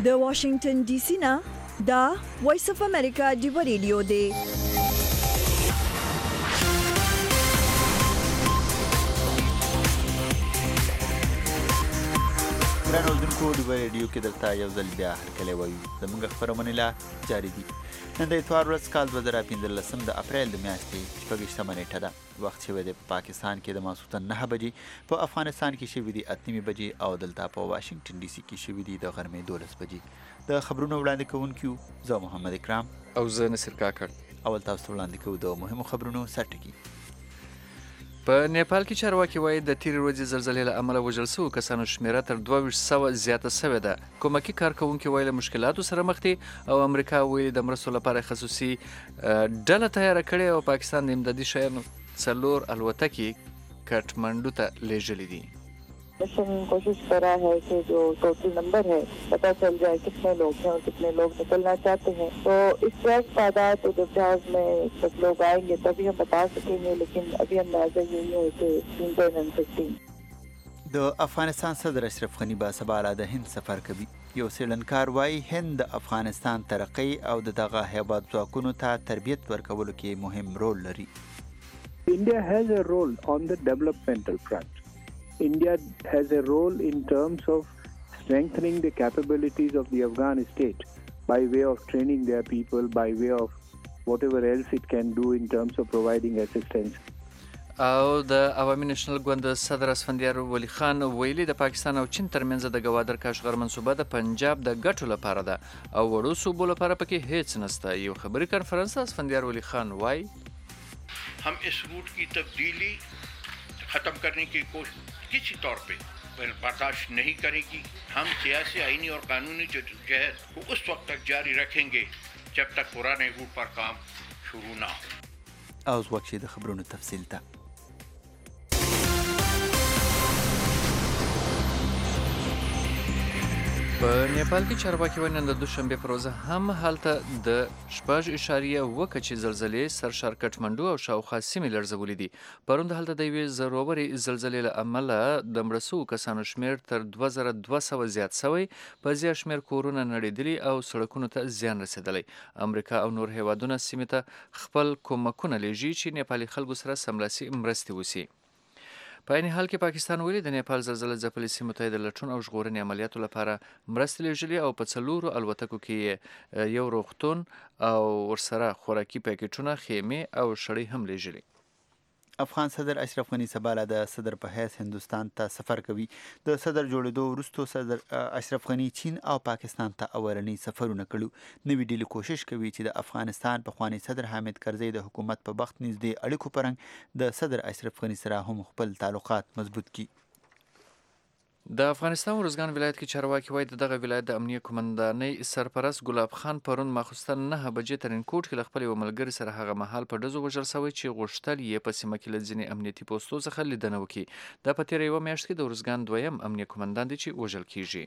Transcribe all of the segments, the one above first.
د واشنگټن ډي سي نه دا وایس اف امریکا دی رادیو دی. ګران اوسیدونکو د رادیو کې دلته یو ځل بیا هرکلی وایو. زموږ خپرونه لا جاري دي. نن د اتوار ورځ کال 2015 د اپریل د میاشتې 26مه نیټه ده. وخت شوی دی په پاکستان کې د ماسخوتن 9 بجې، په افغانستان کې شوي دي 8 بجې او دلته په واشنگټن ډي سي کې شوي دي د غرمې 12 بجې. د خبرونو وړاندې کوونکي زه محمد اکرام او زه نصیر کاکړ. اول تاسو ته وړاندې کوو د مهمو خبرونو سرټکي. په نیپال کې چارواکي وایي د تیرې ورځې زلزلې له امله وژل شوو کسانو شمیره تر 2200 زیاته شوې ده. کومکي کارکوونکي وایي له مشکلاتو سره مخ دي او امریکا وایي د مرستو لپاره خصوصي ډله تیاره کړې او پاکستان د امدادي شیانو 4 الوتکې کټمنډو ته لیږلې دي. मिशन कोशिश कर रहा है कि जो टोटल नंबर है पता चल जाए कितने लोग हैं और कितने लोग निकलना चाहते हैं. तो इस वक्त तादाद तो जब जहाज में सब लोग आएंगे तभी हम बता सकेंगे, लेकिन अभी अंदाजा यही है कि 315. د افغانستان صدر اشرف غنی با سبا د هند سفر کوي. یو سیلنکار وایي هند د افغانستان ترقی او دغه هیواد ځواکونو ته تربیت ورکولو کې مهم رول لري. India has a role on the developmental front. India has a role in terms of strengthening the capabilities of the Afghan state by way of training their people, by way of whatever else it can do in terms of providing assistance. او د عوامي نېشنل ګوند صدر اسفندیار ولی خان ویلي د پاکستان او چین ترمنځ د ګوادر کاشغر منصوبه د پنجاب د ګټو لپاره ده او وړو صوبو لپاره پکې هیڅ نشته. یو خبري کانفرنس اسفندیار ولی خان وایي हम इस रूट की तब्दीली ख़त्म करने की कोशिश किसी तौर पे बर्दाश्त नहीं करेगी. हम सियासी, आईनी और कानूनी जद्दोजहद को उस वक्त तक जारी रखेंगे जब तक पुराने रूट पर काम शुरू ना हो. اوس وخت چې د خبرونو تفصیل ته. په نیپال کې چارواکي وایي نن د دوشنبې پر ورځ هم هلته د 6.1 کچې زلزلې سرشار کټمنډو او شاوخوا سیمې لړزولې دي. پرون د هلته د یوې زړورې زلزلې له امله د مړه شوو کسانو شمېر تر 2200 زیات شوی، په زیات شمېر کورونه نړېدلي او سړکونو ته زیان رسېدلی. امریکا او نور هیوادونه سیمې ته خپل کومکونه لیږي چې نیپالي خلکو سره سملاسي مرستې وشي. په عین حال کې پاکستان ویلي د نیپال زلزله ځپلي سیمو ته د لټون او ژغورنې عملیاتو لپاره مرستې لیږلي او په 4 الوتکو کې یو روغتون او ورسره خوراکي پیکټونه، خیمې او شړۍ هم لیږلي. افغان صدر اشرف غنی سبا د صدر په حیث هندوستان ته سفر کوي. د صدر جوړېدو وروسته صدر اشرف غنی چین او پاکستان ته اولنی سفرونه کړي. نوې ډیلي کوشش کوي چې د افغانستان پخوانی صدر حامد کرزی د حکومت په وخت نږدې اړیکو پرنګ د صدر اشرف غنی سره هم خپل تعلقات مضبوط کړي. د افغانستان ورزګان ولایت کې چارواکي وایي دغه ولایت د امنیه قومندانۍ سرپرست ګلاب خان پرون ماخوستن 9 بجې ترینکوټ کې له خپل یو ملګري سره هغه مهال په ډزو وژل شوی چې غوښتل یې په سیمه کې له ځینې امنیتي پوستو څخه لیدنه وکړي. دا په تېره یوه میاشت کې د ورزګان دویم امنیه قومندان دی چې وژل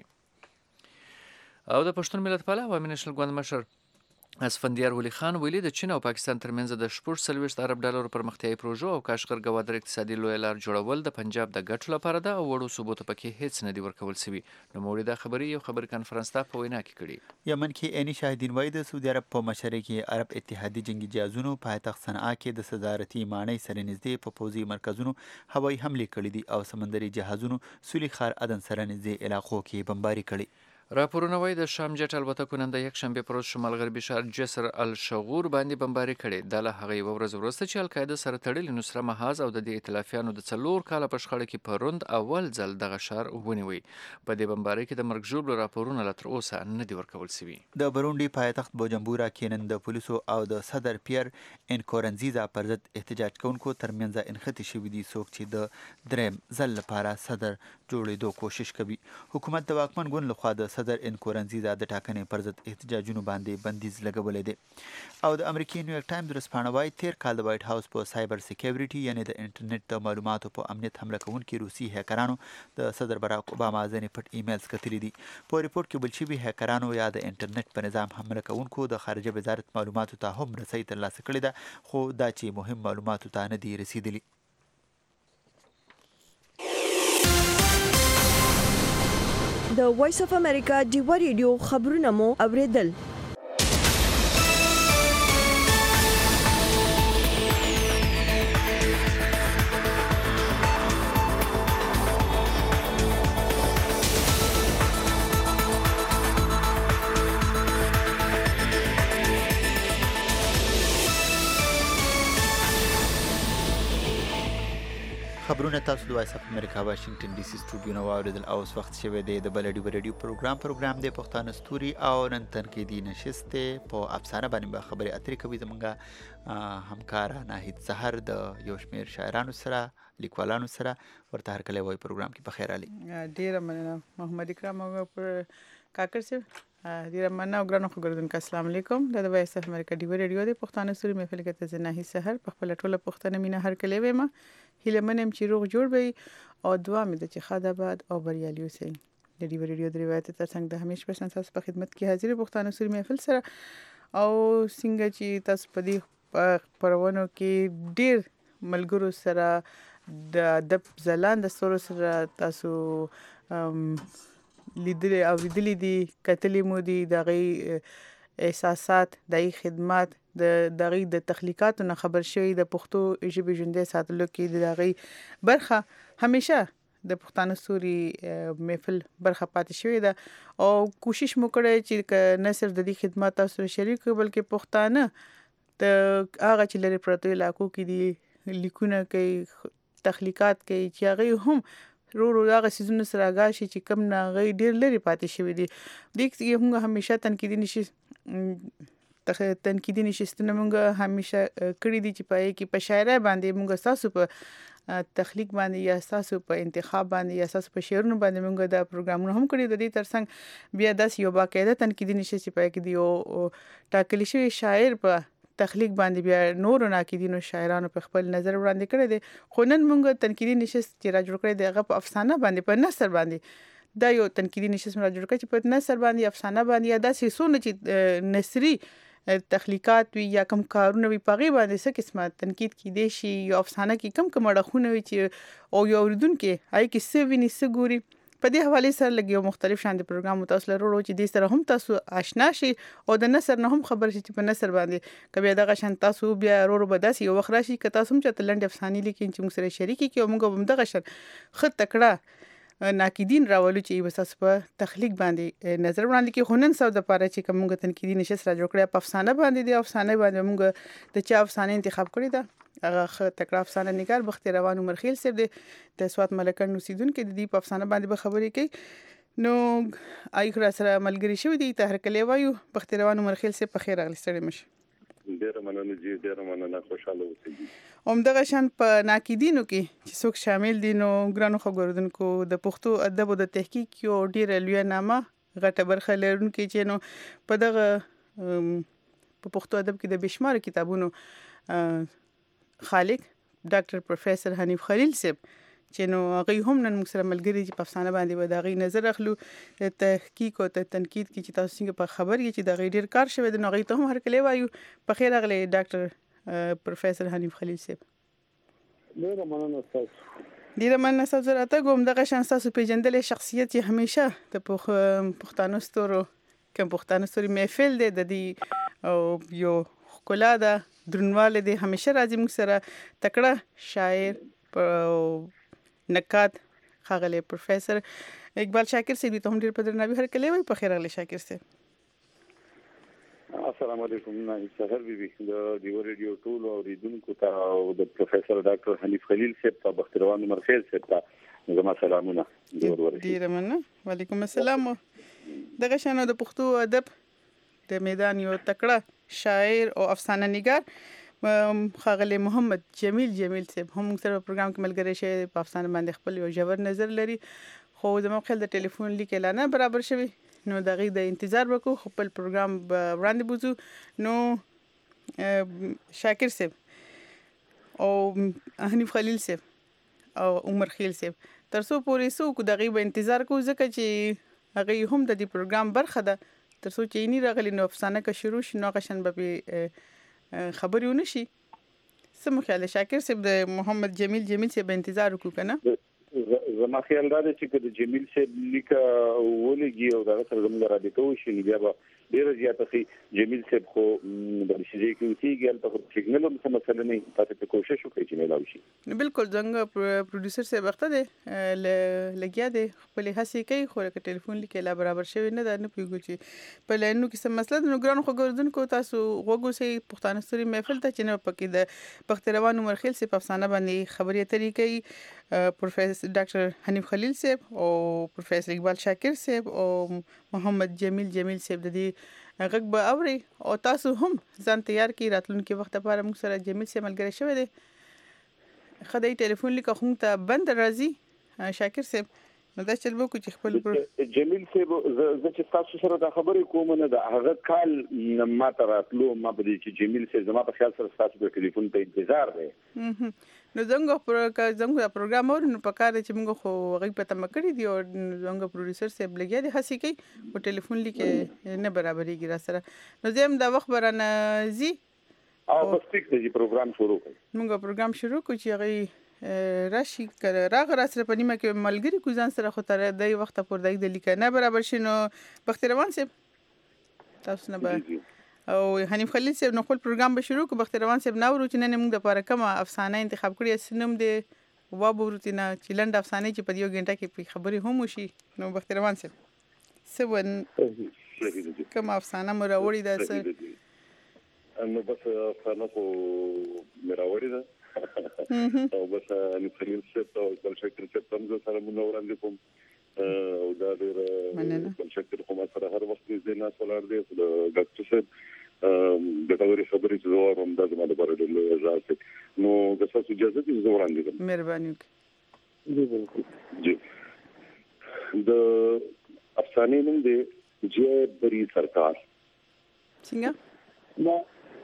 کیږي. او د پښتون ملت پاله عوامي نېشنل ګوند مشر اسفندیار ولی خان ویلي د چین او پاکستان ترمنځ د 40 ارب ډالر پرمختیایي پروژو او کاشغر ګوادر اقتصادي لوی لار جوړول د پنجاب د ګټو لپاره ده او وړو صوبو ته پکې هیڅ نه دی ورکول شوي. نوموړي دا خبرې یو خبري کانفرنس ته په وینا کې کړي. یمن کې عیني شاهدین وایي د سعودي عرب په مشرۍ کې عرب اتحادي جنگي جهازونو پایتخت صنعا کې د صدارتي ماڼۍ سره نږدې په پوځي مرکزونو هوایي حملې کړې دي او سمندري جهازونو سولي خار عدن سره نږدې علاقو کې بمباري کړي. راپورونه وایي د شام جټ الوتکو نن د یکشنبې پر ورځ شمال غربي ښار جسر الشغور باندې بمباري کړې. دا له هغې یوه ورځ وروسته چې القاعده سره تړلي نصره محاذ او د دې ائتلافیانو د 4 کاله په شخړه کې په روند اول ځل دغه ښار ونیوی. په دې بمبارۍ کې د مرګ ژوبلو راپورونه لا تر اوسه نه دي ورکول شوي. د بروندي پایتخت بوجمبورا کې نن د پولیسو او د صدر پیر انکورنزیزا پر ضد احتجاج کوونکو ترمنځ انختی شوي دي، څوک چې د دریم ځل لپاره صدر جوړېدو کوشش کوي. حکومت د واکمن ګوند لخوا د صدر انکورنزیزا د ټاکنې پر ضد احتجاجونو باندې بندیز لګولی دی. او د امریکای نیویارک ټایمز ورځپاڼه وایي تیر کال د وایټ هاوس په سایبر سکیورټي یعنې د انټرنیټ د معلوماتو په امنیت حمله کوونکي روسي هیکرانو د صدر باراک اوباما ځینې پټ ایمیلز کتلي دي. په ریپورټ کې ویل شوي هیکرانو یا د انټرنیټ په نظام حمله کوونکو د خارجه وزارت معلوماتو ته هم رسۍ ترلاسه کړې ده، خو دا چې مهم معلوماتو ته نه دي رسیدلي. د وایس اف امریکا ډیوا ریډیو خبرونه مو اوریدل. خبرونه تاسو د وایس اف امریکا واشنگټن ډي سي سټوډیو نه واوریدل او اوس وخت شوی دی د بل ډیو پروګرام د پښتانه ستوري او نن تنقیدي نشست په افسانه باندې به خبرې اترې کوي زمونږ همکار ناهید سحر د یو شمېر شاعرانو سره لیکوالانو سره ورته هر کله وایي پروګرام کې بخیر علي. ډیره مننه محمد اکرام او پر کاکر صاحب. ډیره مننه او ګرانو خبردونکو السلام علیکم. د وایس اف امریکا ډیو ریډیو د پښتانه ستوري محفل کې ته ناهید سحر په خپل ټوله پښتنه مینه هر کله ویم هیله منم چې روغ جوړ وي او دعا مې ده چې خاطر آباد او بریالي اوسئ. د ډیو ریډیو د روایت ترڅنګ د همیش په سنساس په خدمت کې حاضر پښتانه ستوري محفل سره او څنګه چې تاسو په دې پرونو کې ډیر ملګرو سره د ادب ځلان د سره سره تاسو لیدل او لیدل دي کتلې مو دي دغه احساسات دغه خدمات د تخلیقاتو نه خبر شوی د پښتو ژبې ژوندۍ ساتلو کې دغه برخه همیشه د پښتانه ستوري محفل برخه پاتې شوی ده او کوشش مو کړی چې نه صرف د دې خدمات تاسو شریک بلکې پښتانه د هغه چې لري پروتو علاقو کې دي لیکونه کوي تخلیقات کوي چې هغه هم رو هغه سيزونه سره غاشي چې کم نه غي ډیر لري پاتې شوی دي. د موږ همیشه تنقیدي نشستونه موږ همیشه کړی دي چې په کې په شاعرۍ باندې موږ تاسو په تخلیق باندې یا تاسو په انتخاب باندې یا تاسو په شعرونو باندې موږ دا پروګرامونه هم کړی د دې ترڅنګ بیا داس یو باقاعده تنقیدي نشست په کې دی او ټاکل شوی شاعر په تخلیق باندې بیا نور ناقدینو شاعرانو په خپل نظر وړاندې کړی دي. خو نن موږ تنقیدي نشست چې را جوړ کړی دی هغه په افسانه باندې په نثر باندې دا یو تنقیدي نشست را جوړ کړی چې په نثر باندې افسانه باندې یا داسې سونه چې نثري تخلیقات وی یا کم کارونه وی پغی باندې څه قسمه تنقید کې دي شي یو افسانه کې کم اړخونه وي چې او یو اوریدونکو هاي کې څه ویني څه ګوري په دې حواله سره لګي مختلف شان دي پروګرام تاسو لرو چې د سره هم تاسو آشنا شي او د نثر نه هم خبر شي چې په نثر باندې کبي دغه شان تاسو بیا ورو بداسي یو وخت راشي که تاسو هم چې تلند افسانې لیکین چې موږ سره شریکي کې موږ هم دغه شان خط تکړه ناقدین راولو چې وساس په تخلیق باندې نظر وړاندې کې خونن سو د پاره چې کومه تنقیدي نشست را جوړ کړی په افسانه باندې دی افسانه باندې موږ د چا افسانه انتخاب کړی دا هغه تکړه افسانه نگار بختیار روان عمر خیل صاحب د سوات ملکن اوسیدونکو د دې په افسانه باندې به خبرې کوي نو ایخرا سره ملګری شوی دی ته هر کله وایو بختیار روان عمر خیل صاحب په خیر اغلی ستړي مشه. ډیره مننه جی ډیره مننه خوشاله اوسئ. دغه شان په ناقدینو کې چې څوک شامل دي نو ګرانو خبردونکو د پښتو ادب او د تحقیق یو ډیره لوی نامه غټه برخه لرونکي چې نو په دغه په پښتو ادب کې د بشمار کتابونو خالق ډاکټر پروفیسور حنیف خلیل صاحب چې نو هغه هم نن موږ سره ملګری چې په افسانه باندې به دا غي نظر اخلو تحقیق او تنقید کې چې تاسو څنګه په خبر یې چې دا غي ډیر کار شوی د نو غي ته هم هر کله وایو په خیر اغلی ډاکټر پروفیسور حنیف خلیل صاحب. ډیره مننه تاسو. ډیره مننه تاسو راته کوم دغه شان تاسو پیژندلې شخصیت چې همیشه د پښتانه ستورو کوم پښتانه ستوري محفل دی د دې او یو خلا ده درنواله دی همیشه راځي موږ سره تکړه شاعر نقاد خاغلی پروفیسور اقبال شاکر صاحب ته هم ډیر په درناوي هر کله وي په خیر اغلی شاکر صاحب. السلام علیکم ناهید سحر بیبي د دیو ریډیو ټول اوریدونکو ته او د پروفیسور ډاکټر حنیف خلیل صاحب ته بختیار روان عمر خیل صاحب ته زما سلامونه. ډیر مننه. وعلیکم السلام. دغه شانو د پښتو ادب د میدان یو تکړه شاعر او افسانه نگار خاغلی محمد جمیل صاحب هم سره پروګرام کې ملګری شي په افسانه باندې خپل یو ژور نظر لري خو زموږ خپل د ټلیفون لیک اعلان برابر شوی نو دغه د انتظار وکړو خپل پروګرام وړاندې بوزو نو شاکر صاحب او حنیف خلیل صاحب او عمر خیل صاحب ترڅو پورې سو کو دغه به انتظار کو ځکه چې هغه هم د دې پروګرام برخه ده ترڅو چې نه راغلی نو افسانه کا شروع شنو غشن به خبرونه شي سمو خیال شاکر صاحب د محمد جمیل صاحب انتظار وکړو کنه زما خیال دا دی چې د جمیل صاحب لیکه ولګي او دا سره زموږ رابطه وشي بیا به ډېر زیاته شي. جمیل صاحب خو د شي کې اوسېږي هلته خو سیګنل هم څه مسله نه تاسو ته کوشش وکړئ چې میلاو شي. بالکل څنګه پروډوسر صاحب وخت دی لګیا دی خپل هڅې کوي خو که ټلیفون لیکي لا برابر شوی نه ده نه پوهېږو چې په لاینونو کې څه مسله ده. نو ګرانو خبردونکو تاسو غوږ اوسئ پښتانه ستوري محفل ته چې نه پکې د بختروان عمرخیل صاحب افسانه باندې خبرې اترې کوي پروفیسر ډاکټر حنیف خلیل صاحب او پروفیسر اقبال شاکر صاحب او محمد جمیل صاحب د دې غږ به اوري او تاسو هم ځان تیار کړئ راتلونکي وخت لپاره. موږ سره جمیل صاحب ملګری شوی دی خدای ټلیفون لیکه خو ته بند راځي شاکر صاحب نو دا چل وکړو چې خپل جمیل صاحب زه چې تاسو سره دا خبرې کوم نه د هغه کال ما ته راتلو ما به چې جمیل صاحب زما په خیال سره تاسو په ټلیفون ته انتظار دی. نو زموږ پروګرام اورو نو په کار دی چې موږ خو هغوی په تمه کړي دي او زموږ پروډوسر صاحب لګیا دی هڅې کوي په ټلیفون لیکې نه برابرېږي را سره. نو زه هم دا وخت به رانه ځي او بس ټیک دی چې پروګرام شروع کړئ. موږ پروګرام شروع کړو چې هغوی راشي راغه را سره په نیمه کې ملګري کو ځان سره خو تر دې وخته پورې د لیکه نه برابر شي. نو بختروان صاحب تاسو نه به او حنیف خلیل صاحب نو خپل پروګرام به شروع کړو. بختروان صاحب ناورو چې نن موږ د لپاره کومه افسانه انتخاب کړې سنم دې وابورو تینا چې لنډ افسانه چې په یو غنټه کې خبرې هم وشي. نو بختروان صاحب څه کومه افسانه مو راوړې ده څه نو بس افسانه خو مې راوړې ده او بس حنیف خلیل صاحب او اقبال شاکر صاحب هم زه سره مو وړاندې کوم او دا ډېر اقبال شاکر خو ما سره هر وخت دې نه سولار دی د ډاکټر صاحب د خبرې چې زه وایم دا زما لپاره ډېر لوی اعزاز دی. نو که تاسو اجازه دي زه وړاندې کوم. مهرباني وکړئ. جی د افسانې نوم دی جے بری سرکار. څنګه؟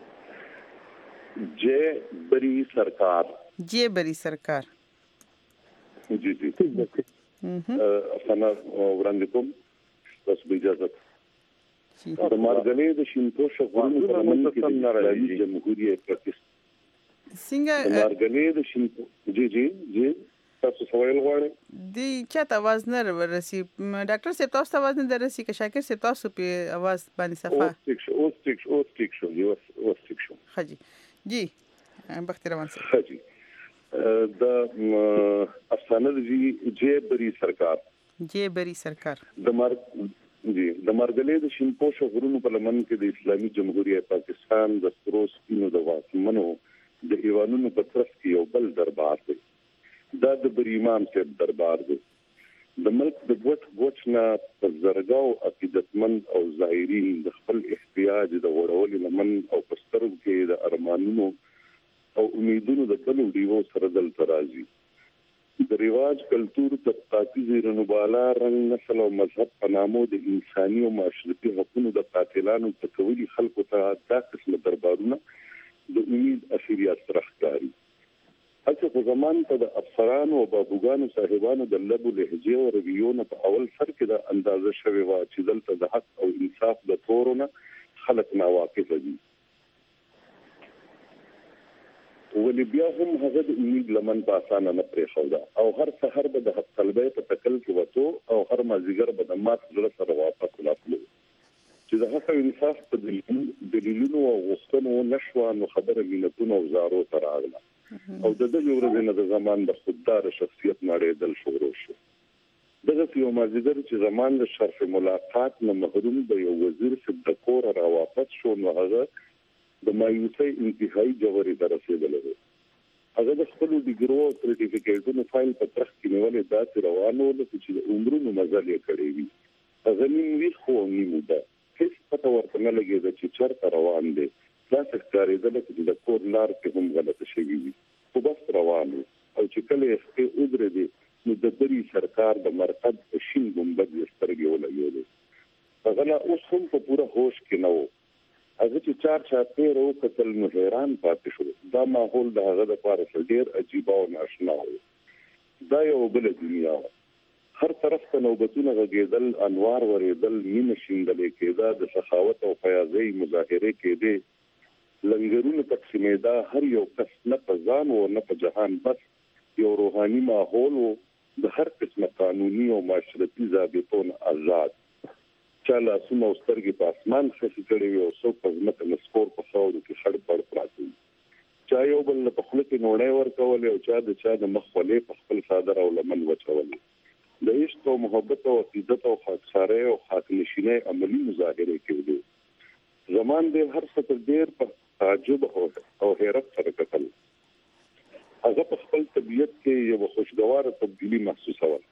جے بری سرکار. جے بری سرکار. جی افسانه وړاندې کوم تاسو به اجازه د مارګلې د شینپوش غوړو په لمن کې د اسلامي جمهوریت پاکستان څنګه مارګلې د شینپوش جی تاسو سوال غواړئ دی چاته आवाज نه ورسي ډاکټر صاحب تاسو आवाज نه درسي که شاکر صاحب تاسو په आवाज باندې صفه اوس ټیک شو خجی جی بختروان صاحب خجی د افسانه د جے بری سرکار د مارګلې د شینپوش غرونو په لمن کې د اسلامي جمهوریت پاکستان د سپینو د واکمنو د ایوانونو په طرف کې یو بل دربار دی. دا د بری امام صاحب دربار دی. د ملک د ګوټ نه په زرګاو عقیدتمند او زائرین د خپل احتیاج د غوړولو لمن او په سترګو کې د ارمانونو او امیدونو د کلو دیو سره دل ترازی. د رواج کلتور طبقاتي زیرونو بالا رنګ نسل او مذهب په نامو د انساني او معاشرتي حقوقو د قاتلانو په توګه خلکو ته دا قسم دربارونه د امید اخریات ترخکاری. هڅه په زمان ته د افسرانو او بابوګانو صاحبانو د لبو لهجې او رویونو په اول سر کې د اندازه شوی و چې دلته د حق او انصاف د تورونه خلک ناواقف دي. ولی بیا هم هغه د امید لمن په اسانه نه پرېښوده او هر سحر به د حق طلبۍ په تکل کې وته او هر مازیګر به د مات زړه سره واپس راتلو چې د حق او انصاف په دلیلونو او غوښتنو نشوه نو خبره ملتونو او زارو ته راغله او د دې ورځې نه د زمان د خوددار شخصیت نړیدل شروع شو. دغه یو مازیګر چې زمان د شرف ملاقات نه محروم د یو وزیر څخه د کور را واپس شو نو هغه د مایوسۍ انتهایی جوړې ته رسېدلی دی. هغه د خپلو ډیګرو او سرټیفیکیټونو فایل په ترخ کې نیولې داسې روان و لکه چې د عمرونو مزل یې کړی وي. هغه نیم ویښ خو نیم ویده هېڅ پته ورته نه لګېده چې چېرته روان دی. داسې ښکارېدله چې د کور لار کې هم غلطه شوي وي خو بس روان و او چې کله یې خپې ودرېدې نو د بری سرکار د مرقد په شین ګمبد یې سترګې ولګېدې. هغه لا اوس هم په پوره هوش کې نه و. هغه چې چار چاپېره وکتل نو حیران پاتې شو. دا ماحول د هغه دپاره ډېر عجیبه او ناشنا و. دا یو بله دنیا وه. هر طرف ته نوبتونه غږېدل، انوار ورېدل، مینه شیندلې کېده، د سخاوت او فیاضۍ مظاهرې کېدې، لنګرونه تقسیمېده. هر یو کس نه په ځان و نه په جهان بس یو روحاني ماحول و. د هر قسمه قانوني او معاشرتي ضابطو نه آزاد چا لاسونه او سترګې په اسمان خسي کړي وي او څوک په ځمکه مسکور په خاورو کې خړ پړ پراته وي. چا یو بل په خوله کې نوڼۍ ورکولې او چا د چا د مخ خولې په خپل څادر او لمن وچولې. د عشق او محبت او عقیدت او خاکسارۍ او خاکنشینۍ عملي مظاهرې کېدې. زمان د هر څه ډېر په تعجب او حیرت سره کتل. هغه په خپل طبیعت کې یو خوشګوار تبدیلی محسوسول.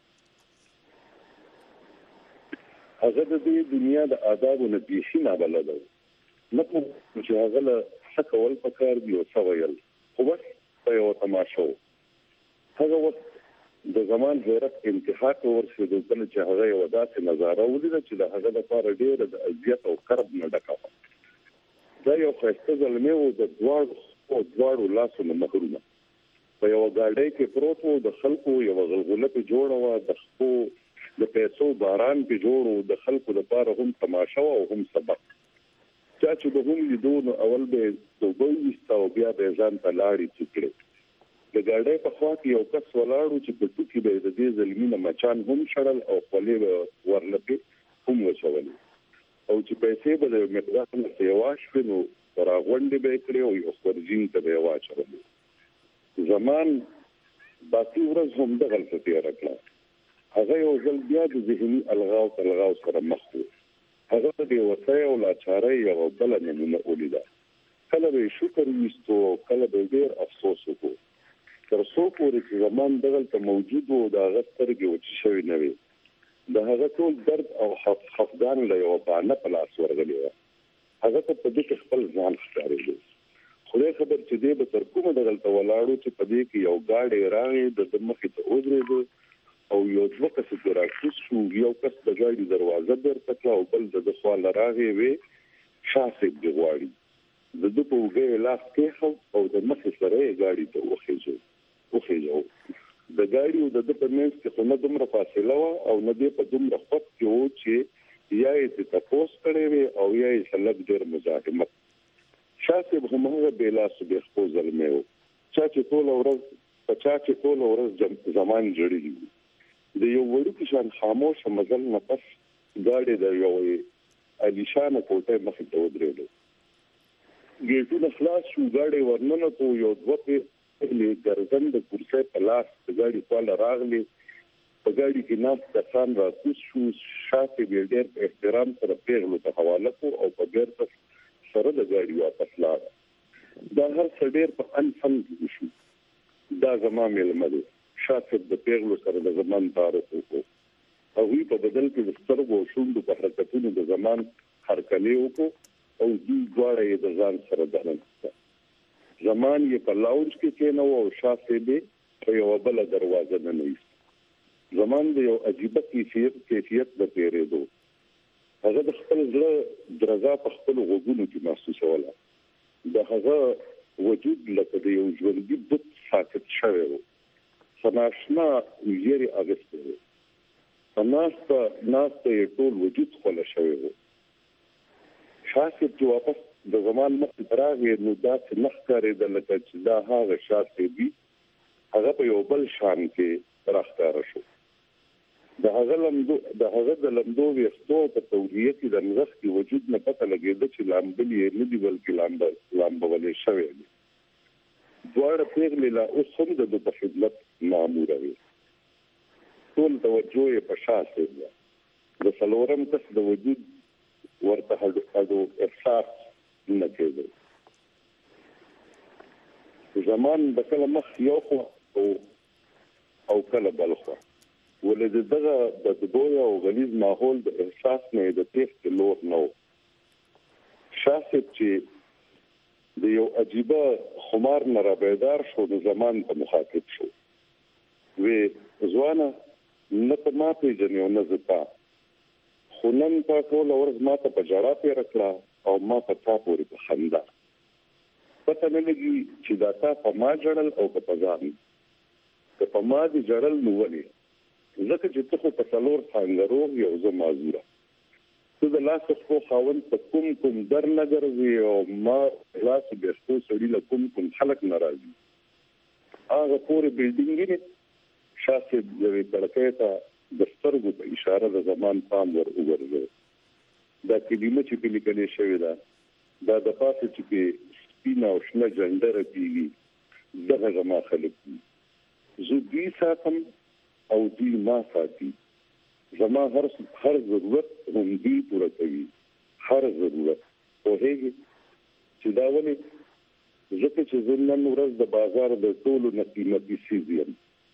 هغه د دې دنیا د آداب او نبیشي نه بلد و. نه په چې هغه له څه کول پکار دی او څه ویل. خو بس په یو تماشا و. هغه وخت د زمان حیرت انتها ته ورسېدو کله چې هغه یو داسې نظاره ولیده چې د هغه لپاره ډېره د اذیت او کرب نه ډکه وه. دا یو ښایسته زلمی و د دواړو لاسو نه محرومه. په یوه ګاډۍ کې پروت و، د خلکو یوه غلغله پې جوړه وه، د خپو د پیسو باران پې جوړ و، د خلکو لپاره هم تماشا او هم سبق. چا چې به هم لیدو نو اول به توبه ویسته او بیا به یې ځان ته لاړې څوکړې. د ګاډۍ په خوا کې یو کس ولاړ و چې په ټوکې به یې د دې زلمي نه مچان هم شړل او خولې به ورلپې هم وچولې او چې پیسې به د یو مقدار نه سیوا شوې نو راغونډې به یې کړې او یو خورجین ته به یې واچولې. زمان باقي ورځ هم دغلته تېره کړه. هغه یو ځل بیا د ذهني الغاو سره مخ و. هغه د بېوسۍ او لاچارۍ یوه بله نمونه ولیده. کله به یې شکر ویستو او کله به یې ډېر افسوس وکړو. تر څو پورې چې زمان دغلته موجود و د هغه سترګې وچې شوې نه وې. د هغه ټول درد او خفګان له یوه بهانه په لاس ورغلې وه. هغه ته په دې کې خپل ځان ښکارېده. خدای خبر چې دی به تر کومه دغلته ولاړو چې په دې کې یو ګاډی راغی د ده مخې ته ودرېده او یو دوه کسه پرې راکوز شو. یو کس د ګاډي دروازه بیرته کړه او بل د ده خوا له راغې وې شاه صاحب دې غواړي. د ده په اوږه یې لاس کېښود او د مخې سره یې ګاډي ته وخېژو. د ګاډي او د ده په منځ کې خو نه دومره فاصله وه او نه دې په دومره خوښ کې و چې یا یې ترې تپوس کړی وې او یا یې سلب ډېر مزاحمت. شاه صاحب هم هغه بې لاسو بې خپو زلمی و. چا چې ټوله ورځ زمان جړلي وي. د یو وړوکي شان خاموشه مزل نه پس ګاډی د یوې عالیشانه کوټۍ مخې ته ودرېدو. ګېټونه خلاص شو، ګاډی ورننوتو. یو دوه ګرځن د کرسۍ په لاس د ګاډي خواله راغلې. په ګاډي کې ناست کسان راکوز شو. شاه صاحب یې ډېر په احترام سره پیغلو ته حواله کړو او په بیرته سره د ګاډي واپس لاړه. دا هر څه ډېر په انفن وشو. دا زما مېلمه دی. شاه صاحب د پیغلو سره د زمان تعارف وکړو. هغوی په بدل کې د سترګو او شونډو په حرکتونو د زمان هرکلی وکړو او دوی دواړه یې د ځان سره دننه کړه. زمان یې په لاونج کې کېناوه او شاه صاحب یې په یوه بله دروازه ننویست. زمان د یو عجیبه کیفیت د تېرېدو. هغه د خپل زړه درزا په خپلو غوږونو کې محسوسوله. د هغه وجود لکه د یو ژوندي بت ساکت شوی و. په ناشنا ویرې اغوستی و. په ناسته یې ټول وجود خوله شوی و. شاه صاحب چې واپس د زمان مخې ته راغی نو داسې نه ښکارېده لکه چې دا هغه شاه صاحب وي. هغه په یو بل شان کې راښکاره شو. د هغه د لمدو ویښتو په تولیه کې د نغښتي وجود نه پته لګېده چې لامبل یې نه دي بلکې لامبولې شوی دی. دواړه پیغلې لا اوس هم د ده په خدمت ماموره وي. ټول توجه یې په شاه صاحب وه. د څلورم کس د وجود ورته هډو احساس نه کېده. زمان د کله مخ یو خوا او کله بل خوا. ولې د دغه بدبویه او غلیظ ماحول د احساس نه د تېښتې لور نه و. شاه صاحب چې د یو عجیبه خمار نه رابیدار شو د زمان په مخاطب شو. وی ځوانه نه ته ما پېژنې او نه زه تا، خو نن تا ټوله ورځ ما ته په ژړا تېره کړه او ما په تا پورې په خندا. پته نه لګي چې دا تا په ما ژړل او که په ځان. که په ما دې ژړل نو ولې؟ ځکه چې ته خو په څلور څانګه روغ یې او زه معذوره. ته د لاس خپو خاوند په کوم در نه ګرځې او ما لاس بېخپو سړي له کوم خلک نه راځي. هغه پورې بلډینګ یې شاسې د کړکۍ ته د سترګو په اشاره د زمان پام ور وګرځي دا کلمه چې په لیکل شوی دا د پاسه چې په سپینا او شنه جندر کیږي دغه زما خلک زه دوی ساتم او دوی ما ساتي زما هر ضرورت هم دوی پوره کوي هر ضرورت په هغه چې دا ولې ځکه چې زنن ورځ د بازار د ټولو قیمتي شي یم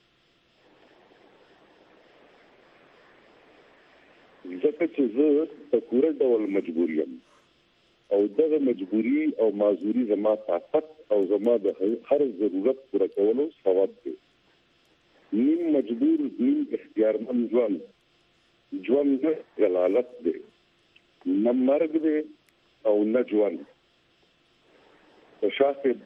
ځکه چې زه په پوره ډول مجبور یم او دغه مجبوری او معذوري زما طاقت او زما د هر ضرورت پوره کولو سبب دی نیم مجبور نیم اختیارمند ژوند د جلالت دی نه مرګ دی او نه ژوند په شاهد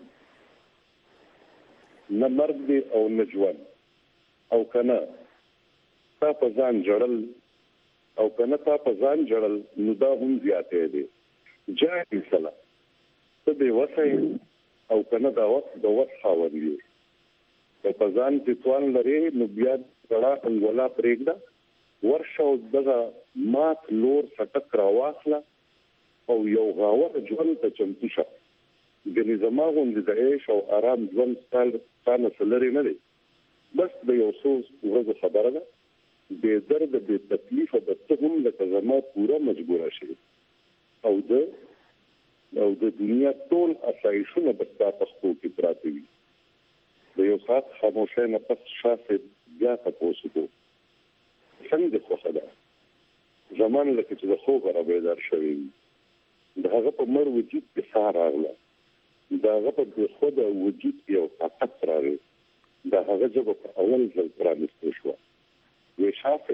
نه مرګ دی او نه ژوند او کنه تا په ځان جړل او کنه تا په ځان جړل نو دا هم زیاتې دی جاهل سلا ته به وسای او کنه دا وخت د وخت خاوري په ځان چې توان لري نو بیا غړا انګولا پرېږده ورشه دغه مات لور سټک راواخله او یو غاور ژوند ته چمتو شه د نظام غوندې د عيش او آرام ژوند ستانه سلري نه دی بس د یو څو ورځې خبره ده به درد به تکلیف او د تهم له زما پورا مجبور شي او د دنیا ټول اسایشونه په تاسو کې پراته وي د یو سات خاموشه نه پس شاسه بیا تاسو کو څنګه خو خدا زمان لکه چې د خوب را بیدار شوی د هغه په مر وجود کې سار راغله دا هغه په خود وجود کې یو طاقت راغی دا هغه جب په اول ځل پرانیستل شو وی شاسه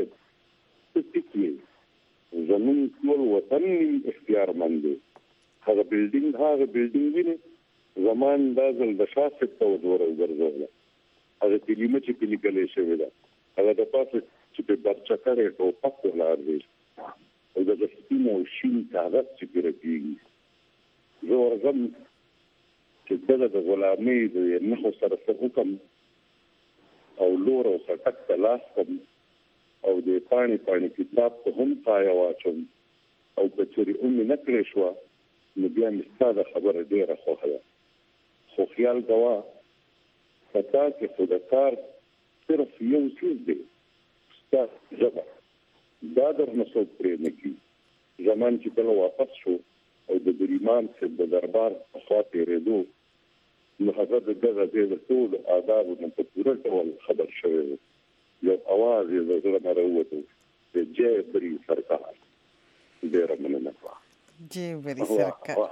ستې زمون ټول وطن اختیارمند هغه بلډینګ ویني زمان دا ځل د شاسه په ور ورغله هغه کلمه چې په لیکل شوی دا هغه د پاسه چې په برچکرې او پکو لارې او د سپینو شین کاغذ چې ګرځي زه ورغم چې دغه د غلامۍ د نخو سره حکم او لور او سټک ته لاس کوم او د پانی کتاب ته هم پای واچوم او په چوري نه کړې شو نو بیا مستاده خبره ډیره خوخه خو خیال غوا پتا کې خودکار صرف یو څه دی ستاسو دا د مسعود پرې نکی زمان چې کله واپس شو او د بریمان څخه د دربار خواته ریدو نو هغه دغه د ټول آداب په پوره ډول خبر شوی یو اواز یې زړه مروته د جې بری سرکار ډیر مننه جې بری سرکار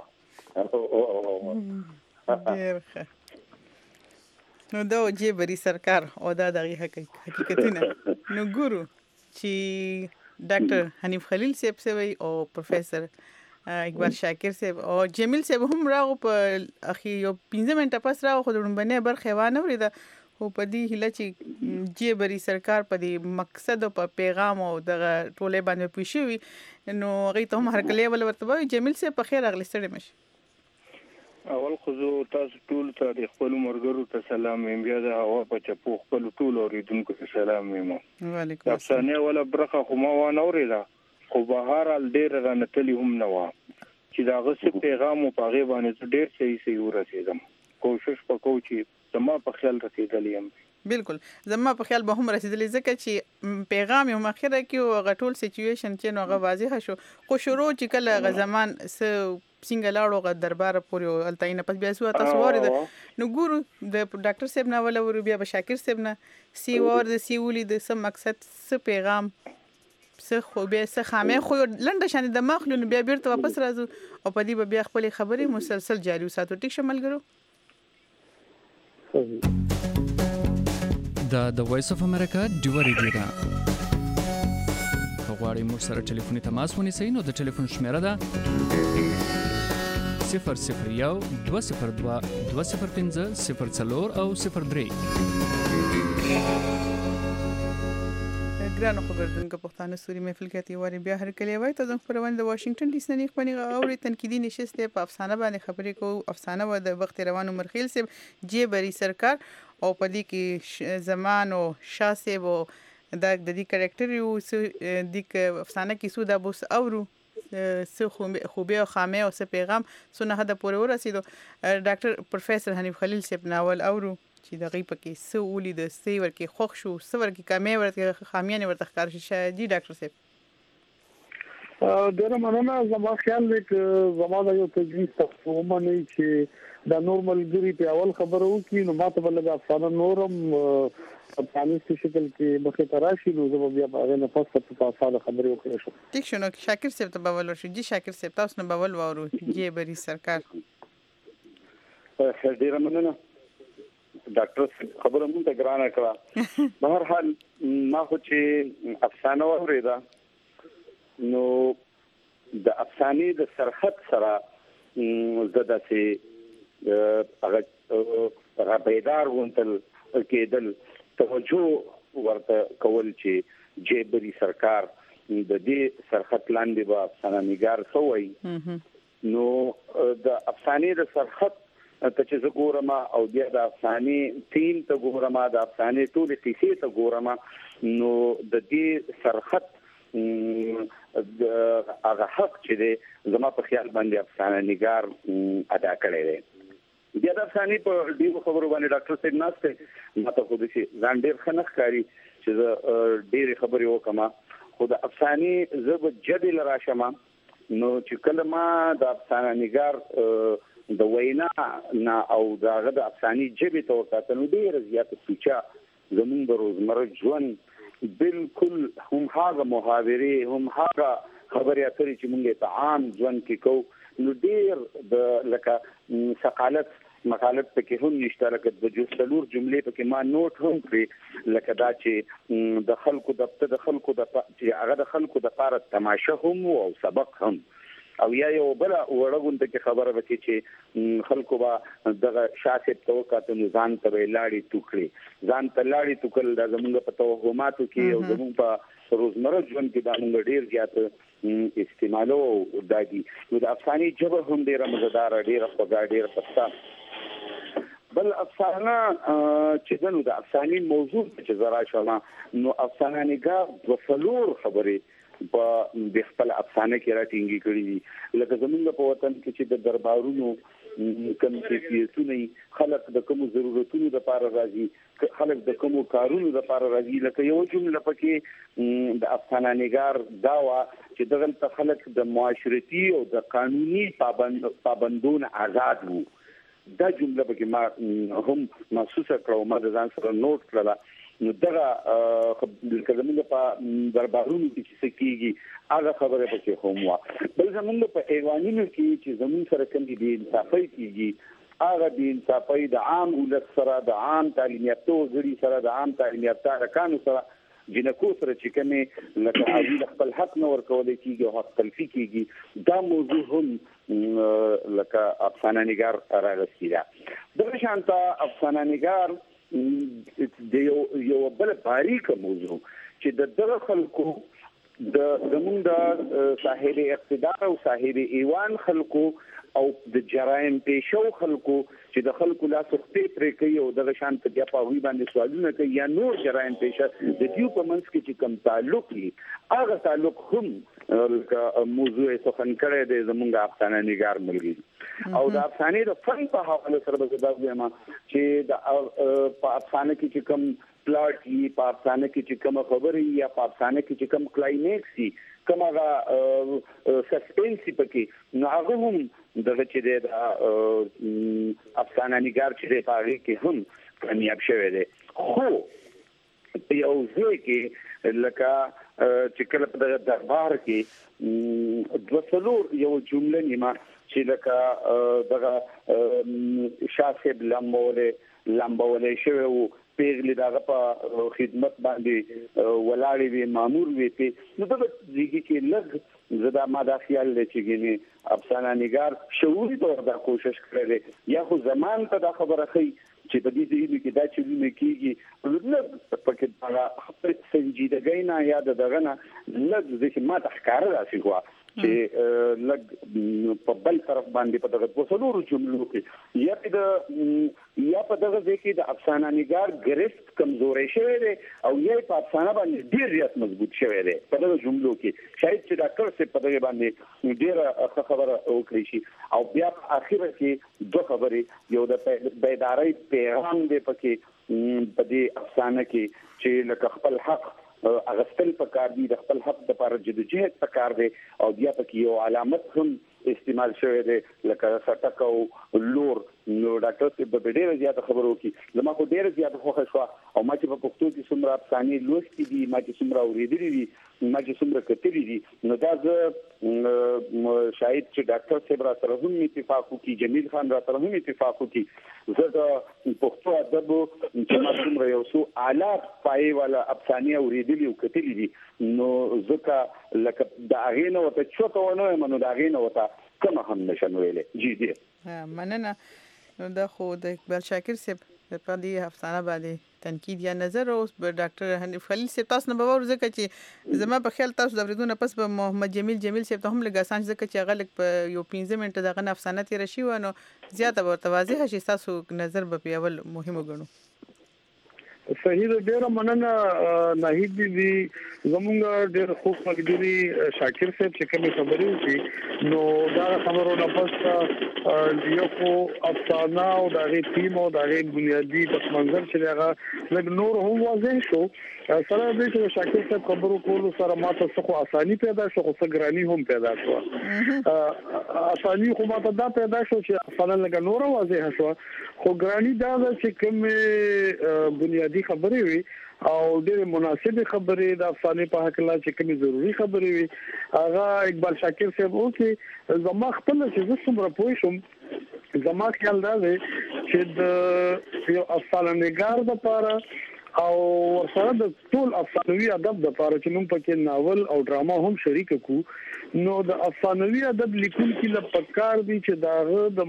نو دا جې بری سرکار او دا دغه حقیقتونه نو ګورو چې ډاکټر حنیف خلیل صاحب سوي او پروفیسور اکبر شاکر صاحب او جمیل صاحب هم راغو په اخی یو 15 منټه پس راغو خو دړمبنه برخه وانه وريده خو په دې هله چې جې بری سرکار په دې مقصد او په پیغام او دغه ټوله باندې پوښوي نو هغه ته هم هر کله ول ورته جمیل صاحب په خیر اغلی ستړي مش اول خو تاسو ټول ته د خپل مرګرو ته سلام یم بیا د هوا په چپو خپل ټول اوریدونکو ته سلام یم وعلیکم السلام افسانه ولا برخه خو ما و نه اوریدا خو بهار ال ډیر رانتلی هم نه و چې دا غصه پیغام او پاغه باندې ډیر صحیح ورسېدم کوشش وکاو چې زما په خیال رسیدلې یم بالکل زما په خیال به هم رسیدلې ځکه چې پیغام یو مخره کې او غټول سچويشن چې نو غ واضح شو خو شروع چې کله غ زمان س څنګه لاړو غ دربار پورې التاینه پس بیا سو تاسو ورید نو ګورو د ډاکټر صاحب نه ولا ور بیا شاکر صاحب نه سی ور د سی ولې د سم مقصد س پیغام س خو بیا س خامه خو لنډه شان د مخلون بیا بیرته واپس راځو او په دې بیا خپل خبرې مسلسل جاری وساتو ټیک شمل ګرو د وایس اف امریکا ډیو ریډیو غواړئ موږ سره ټلیفوني تماس ونیسئ نو د ټلیفون شمیره ده 001 202 205 04 او 03 ګرانو خبردونکو پښتانه سوري محفل کې تیواري بیا هر کله وای ته زموږ پروان د واشنگټن ډي سي نه خپنی اوري تنقیدي نشسته په افسانه باندې خبرې کو افسانه و د وخت روانو مرخیل سي جی بری سرکار او پدې کې زمان او شاسه و د دې کریکټر یو د افسانه کې سودا بوس اورو سو خوبه او خامه او سه پیغام سونه هدا پورې ورسېدو ډاکټر پروفیسور حنیف خلیل صاحب ناول اورو چې دغه پکې سو ولې د سی ورکه خوښ شو سور کې کمې ورته خامیانه ورته ښکار شي جی ډاکټر صاحب ډېر مننه زما خیال دی چې زما د یو تجویز تاسو نه چې دا نورمال ګری په اول خبرو کې نو ماته بل د افسانه نورم افغاني شکل کې مخه تراشي نو زما بیا هغه نه پس په تاسو خبرې وکړم شو ټیک شنو شاکر صاحب ته بول شو جی شاکر صاحب تاسو نه بول وورو جی بری سرکار ډېر مننه ډاکټر خبره مونږ ته ګرانه کړه بهر حال ما خو چې افسانه اوریدا نو د افسانې د سرحد سره زده سي هغه بیدار ونتل کېدل توجه ورته کول چې جیبری سرکار د دې سرحد لاندې به افسانه نګار سوی نو د افسانې د سرحد ته چې ګورم او بیا د افسانې تیم ته ګورم د افسانې ټول کیسې ته ګورم نو د دې سرحد هغه حق چې دی زما په خیال باندې افسانه نګار ادا کړی دی بیا د افسانې په ډیرو خبرو باندې ډاکټر صاحب ناسته ماته خو د شي ځان ډیر خنخ کاری چې ډیر خبرې وکما خو د افسانې زب جدل راشم نو چې کله ما د افسانه نګار د وینا نه او دغه د افساني جبه ته وکاتنو ډیر زیات سوچا زمون د روزمره ژوند بالکل هم هغه محاورې هم هغه خبرې اترې چې موږ ته عام ژوند کې کو نو ډیر د لکه ثقالت مقالب پکې هم نشته لکه د جوړلور جملې پکې ما نوٹ هم کړې لکه دا چې د خلکو د خلکو د چې هغه د خلکو د لپاره تماشه هم او سبق هم او یا یو بل وړغونته کې خبره وکړي چې خلکو با دغه شاسب توقعات نظام ته لاړې ټوکړي ځان ته لاړې ټوکل د زمونږ په توهماتو کې او زمونږ په روزمره ژوند کې د موږ ډیر زیات استعمالو دادي نو د افساني جبه هم ډیره مزدار ډیره خوږه ډیره پسته بل افسانه چې د افساني موضوع چې زرا شوه نو افسانه نګار د فلور خبرې په د خپل افسانه کې راټینګي کړی دي لکه زمونږ په وطن کې چې د دربارونو کوم کیفیتونه خلک د کوم ضرورتونو لپاره راځي خلک د کوم کارونو لپاره راځي لکه یو جمله پکې د افسانه نګار داوا چې دغه خلک د معاشرتي او د قانوني پابندون آزاد وو دا جمله پکې ما هم محسوسه کړو ما د ځان سره نوٹ کړله نو دغه کلمې په دربارونو کې چې کیږي هغه خبره پکې هم وا بل زمونږ په ایوانونو کې چې زمون سره کوم دي انصافي کیږي هغه د انصافي د عام ولس سره د عام تعلیم یافتو غړي سره د عام تعلیم یافته رکانو سره جنکو سره چې کومه لکه عادي خپل حق نه ورکول کیږي او حق تلفي کیږي دا موضوع هم لکه افسانه نګار راغلی دا د شانته افسانه نګار د یو بل باریک موضوع چې د دغه خلکو د زمون د صاحب اقتدار او صاحب ایوان خلکو او د جرایم پیشو خلکو چې د خلکو لا سختي پرې کوي او د شان په بیا په وی باندې سوالونه کوي یا نور جرایم پیشه د دیو په منځ کې چې کوم تعلق وي هغه تعلق هم موضوع سخن کړی د زمونږ افسانه نګار ملګری او د افسانې د فن په حواله سره به دا وایم چې د په افسانه کې چې کوم پلاټ یې په افسانه کې چې کوم خبرې یا په افسانه کې چې کوم کلایمکس یې کوم هغه سسپنس پکې نو هغه هم دغه چې د افسانه نګار چې په هغه کې هم کامیاب شوی دی خو په یو ځای کې لکه چې کله په دربار کې د وسلور یو جمله نیمه چې لکه دغه شاسب لامبولې شوی وو پیغلی دغه په خدمت باندې ولاړې وی مامور وی په نو دغه ځکه کې لږ زدا ما دا خیال لري چې ګینه افسانه نګار شعوري تور دا کوشش کړي یا خو زمان ته دا خبره خي چې په دې کې دا چې ویني کیږي نو پکې دا خپل سنجیدګۍ نه یا دغه نه لږ ځکه ما تخکاره راشي خو چې لږ په بل طرف باندې په دغه وسلورو جملو کې یا په دغه ځکه د افسانه نگار ګرفت کمزوري شوی دی او یې په افسانه باندې ډیر ریاض مضبوط شوی دی په دغه جملو کې شاید چې ډاکټر څه په دغه باندې ډیر خبره وکړي شي او بیا په اخر کې دوه خبرې یو د بیداری پیغام دی پکې په دې افسانه کې چې لکه خپل حق اغستل پکار دي د خپل حق لپاره جدوجہد پکار دي او بیا پکې یو علامت هم استعمال شوی دی لکه سټک او لور نو ډاکټر څه په ډیره زیاته خبرو کې زما خو ډیره زیاته خوښه شو او ما چې په پښتو کې څومره افسانې لوستې دي ما چې څومره اوریدلې دي ما چې څومره کتلې دي نو دا زه شاید چې ډاکټر صاحب را سره هم اتفاق وکړي جمیل خان را سره هم اتفاق وکړي زه د پښتو ادب چې ما څومره یو څو اعلی پای والا افسانې اوریدلې او کتلې دي نو ځکه لکه د هغې نه ورته چوته ونه یم نو د هغې نه ورته کومه هم نشم ویلی جدي مننه نو دا خو د اقبال شاکر صاحب په دې افسانه باندې تنقید یا نظر اوس به ډاکټر حنیف خلیل صاحب تاسو نه باور ځکه چې زما په خیال تاسو د اوریدو نه پس به محمد جمیل صاحب ته هم لږ اسان ځکه چې هغه لږ په یو 15 منټه دغه افسانه تیر شي و نو زیاته ورته واضح شي تاسو نظر به پیول مهم وګڼو صحیح ده ډیره مننه ناهید دي زمونږ ډیر خوب مګدوري شاکر صاحب چې کوم خبرې وکړي نو دا خبرونه پس یو خو افسانه او د غي ټیم او د غي بنیادی پس منظر چې هغه لږ نور هم واضح شو سره دې چې شاکر صاحب خبرو کولو سره ماته څه اساني پیدا شو خو څه ګرانی هم پیدا شو اساني خو ماته دا پیدا شو چې افسانه لږ نور واضح شو خو ګرانی دا چې کوم بنیادی خبرې وي او ډېر مناسبه خبرې د افسانې په حق لا چې کومې ضروری خبرې وي هغه اقبال شاکر صاحب او چې زما خپل چې زه څومره پوه شم زما خیال دا دی چې د یو افسانه نگار لپاره او سره د ټول افسانوي ادب لپاره چې موږ پکې ناول او ډراما هم شریک کو نو د افسانوي ادب لیکونکي لپاره کار دي چې داغه د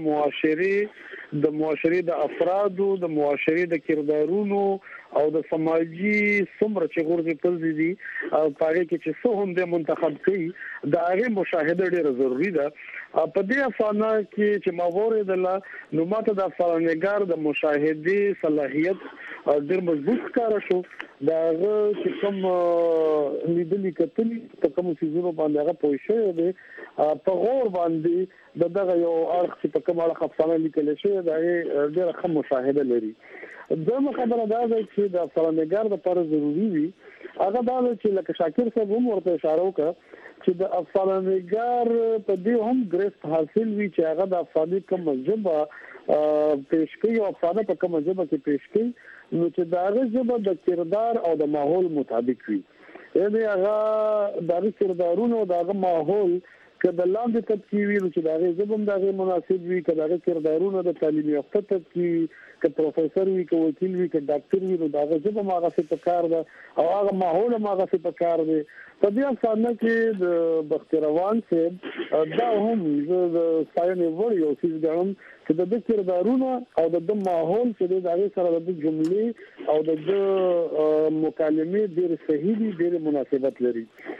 معاشري د افرادو د معاشري د کردارونو او د سماجي څومره چې غورځي پرځي دي پاره کې چې څو هم د منتخب کړي د هغه مشاهده ډیره ضروری ده په دې افسانه کې چې ما وریدله نو ماته د افسانه نگار د مشاهده صلاحیت ډیر مضبوط کار شو داغه چې کوم لیدلې کتلې په کوم سيزونو باندې هغه پوه شوی دی په غور باندې دغه یو اړخ چې په کوم اړخ افسانه لیکل شوی دا ډیره ښه مشاهده لري دغه خبره دا ده چې د افسانه نگار لپاره ضروری وي هغه دا چې لکه شاکر صاحب هم ورته اشاره وکړه چې د افسانه نگار په دې هم ګرفت حاصل وي چې هغه د افسانې کوم ژبه پیش کوي او افسانه په کوم ژبه کې پیش کوي نو چې داغه ژبه د کردار او د ماحول مطابق وي یعنی هغه دغه کردارونو دغه ماحول کله لاندې تدقیق ویل چې دغه ژبه دغه مناسب وي کله دغه کردارونو د تعلیم یافته تدقیق ک پروفیسور وي ک وکیل وي ک ډاکټر وي نو دغه ژبه ماغه څه پکار ده او هغه ماحول ماغه څه پکار دی په دې افسانه کې د بختروان صاحب دا هم د ساينې وړ یو څه ګڼم چې د کردارونو او د ماحول چې د هغه سره د جملې او د مکالمې ډېر صحیح دي ډېر مناسبت لري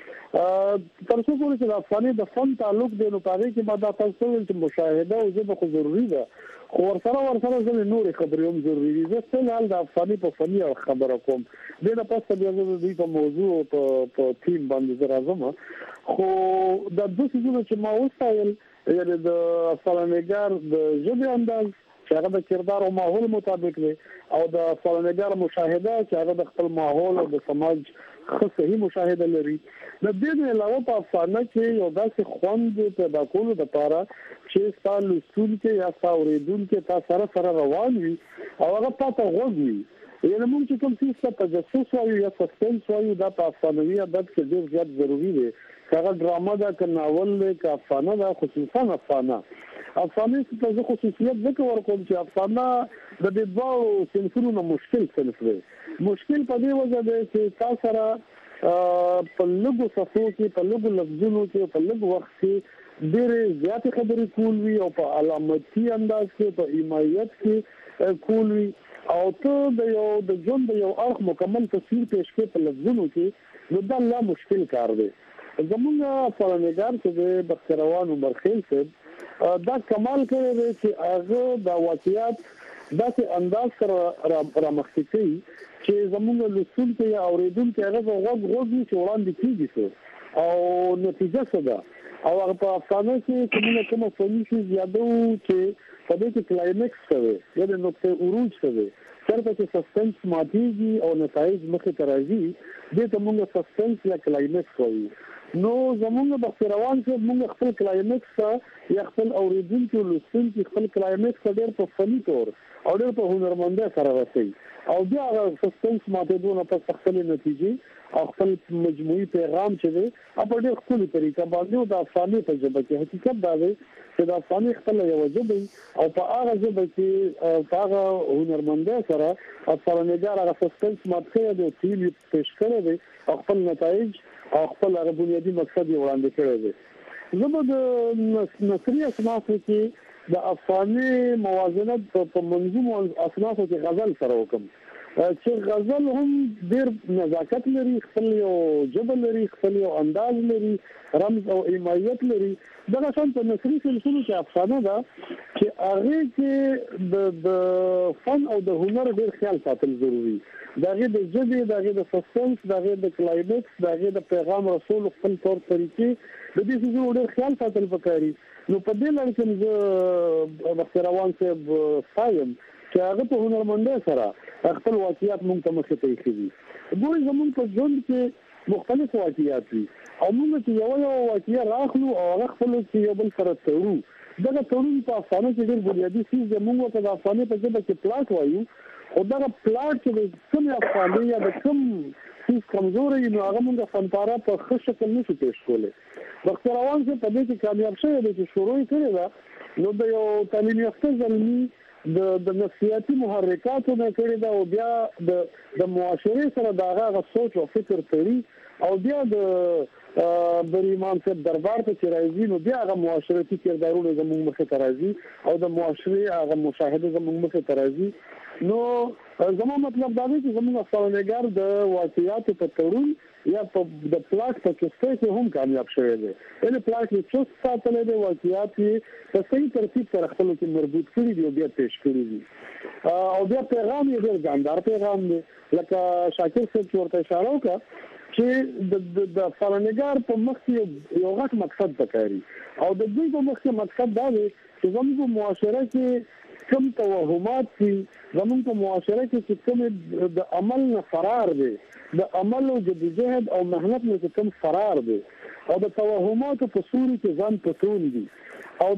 تر څو پورې چې د افسانې د فن تعلق دی نو پاره کې ما دا تاسو ول چې مشاهده او ژبه خو ضروری ده خو ورسره ځل نور خبرې هم ضروری دي زه ستل حال د افسانې په فني خبره کوم د نه پاسه بیا د دې په موضوع په ټیم باندې راځم خو د دوه څه چې ما وستایل یعنی د افسانه نگار د ژبې انداز چې هغه د کردار او ماحول مطابق دی او د افسانه نگار مشاهده چې هغه د خپل ماحول او د سماج خو صحیح مشاهده لري د دې علاوه په افسانه کې یو داسې خوند پیدا کولو لپاره چې تاسو لسول کې یا تاسو ورېدون کې تاسو سره روان وي او هغه تاسو غوږی یعنی موږ چې کوم څه په جاسوس وایو یا سسپنس وایو دا په افسانوي ادب کې ډېر زیات ضروری دی هغه ډراما ده که ناول دی که افسانه ده خصوصا افسانه څه ته خصوصیت ذکر ورکوم چې افسانه د دې دوه صنفونو نه مشکل صنف دی مشکل په دې وجه دی چې تاسو سره په لږو صفو کې په لږو لفظونو کې په لږ وخت کې ډېرې زیاتې خبرې کول وي او په علامتي انداز کې په ایمایت کې کول وي او ته د ژوند یو اړخ مکمل تصویر پیش کړې په لفظونو کې نو دا لا مشکل کار دی. زمونږ فلانګار چې د بختروان عمر خیل صاحب دا کمال کړی دی چې هغه د واقعیت داسې انداز سره رامخکې کوي چې زمونږ لوستونکي یا اورېدونکي هغه غوږ چې وړاندې کېږي او نتیجه څه ده او هغه په افسانه کې کومه فني شي زیاده چې په دې کې کلایمکس کوي یا د نقطې عروج کوي چېرته چې سسپنس ماتېږي او نتایج مخې ته راځي دې ته موږ سسپنس یا کلایمکس وایو. نو زمونږ بختروان کې موږ خپل کلایمکس یا خپل اوریدونکو لوستونکو خپل کلایمکس ډېر په فني تور او ډېر په هنرمندۍ سره رسوي او بیا سسپنس ماتېدو نه پس خپل نتیجې او خپل مجموعي پیغام چې دی په ډېر ښکلي طریقه باندې د افسانې په ژبه کې حقیقت دا دی چې د افسانې خپل یو ژبه او په هغه ژبه کې په هغه هنرمندۍ سره افسانه‌نګار هغه سسپنس مات کړی دی تیل پیش کړی دی او خپل نتایج او خپل هغه بنیادي مقصد یې وړاندې کړی دی. زه به د نثري اسناسو کې د افسانې موازنت په منظومو اسناسو کې غزل سره وکم چې غزل هم ډېر نزاکت لري، خپل یو ژبه لري، خپل یو انداز لري، رمز او ایمایت لري. دغه شان په نثري سلسلو کې افسانه ده چې هغه کې د فن او د هنر ډېر خیال ساتل ضروري. دغه د ژبې، دغه د سسپنس، دغه د کلایمکس، دغه د پیغام رسول خپل تور طریقې د دې څه ډېر خیال ساتل پکاري. نو په دې لړ کې زه بختروان صاحب سایم چې هغه په هنرمندۍ سره خپل واقعیت موږ ته مخې ته ایښي. ګورئ زموږ په ژوند کې مختلف واقعیات وي او موږ چې یو واقعیت راخلو او هغه خپل چې یو بل سره تړو. دغه تړون په افسانه کې ډېر بنیادي څیز دی. موږ ته د افسانې په ژبه کې پلاټ وایو او دغه پلاټ چې د کومې افسانې یا د کوم څیز کمزوري نو هغه موږ فنپاره په ښه شکل نشو پیش کولی. بختروان صاحب په دې کې کامیاب شوی دی چې شروع یې کړې ده نو د یو تعلیم یافته زلمي د نفسیاتي محرکاتو نه کړې ده او بیا د معاشرې سره د هغه سوچ او فکر تړي او بیا د بریمان صاحب دربار ته چې راځي نو بیا هغه معاشرتي کردارونه زموږ مخې ته راځي او د معاشرې هغه مشاهده زموږ مخې ته راځي. نو زما مطلب دا دی چې زموږ افسانه‌نګار د واقعیاتو په تړون یا په د پلاټ په چوستۍ کې هم کامیاب شوی دی. یعنې پلاټ یې چوست ساتلی دی، واقعیات یې په صحیح ترتیب سره خپلو کې مربوط کړي دي او بیا پیش کړي دي او بیا پیغام یې ډېر ځاندار پیغام دی. لکه شاکر صاحب چې ورته اشاره وکړه چې د افسانه‌نګار په مخ کې یو غټ مقصد پکاري او د دوی په مخ کې مقصد دا دی چې زموږ معاشره کې کوم توهمات دي، زموږ په معاشره کې چې کوم د عمل نه فرار دي، د عمل او جدوجهد او مهنت نه کوم فرار دي او د توهماتو په سوري کې ځان پټون دي او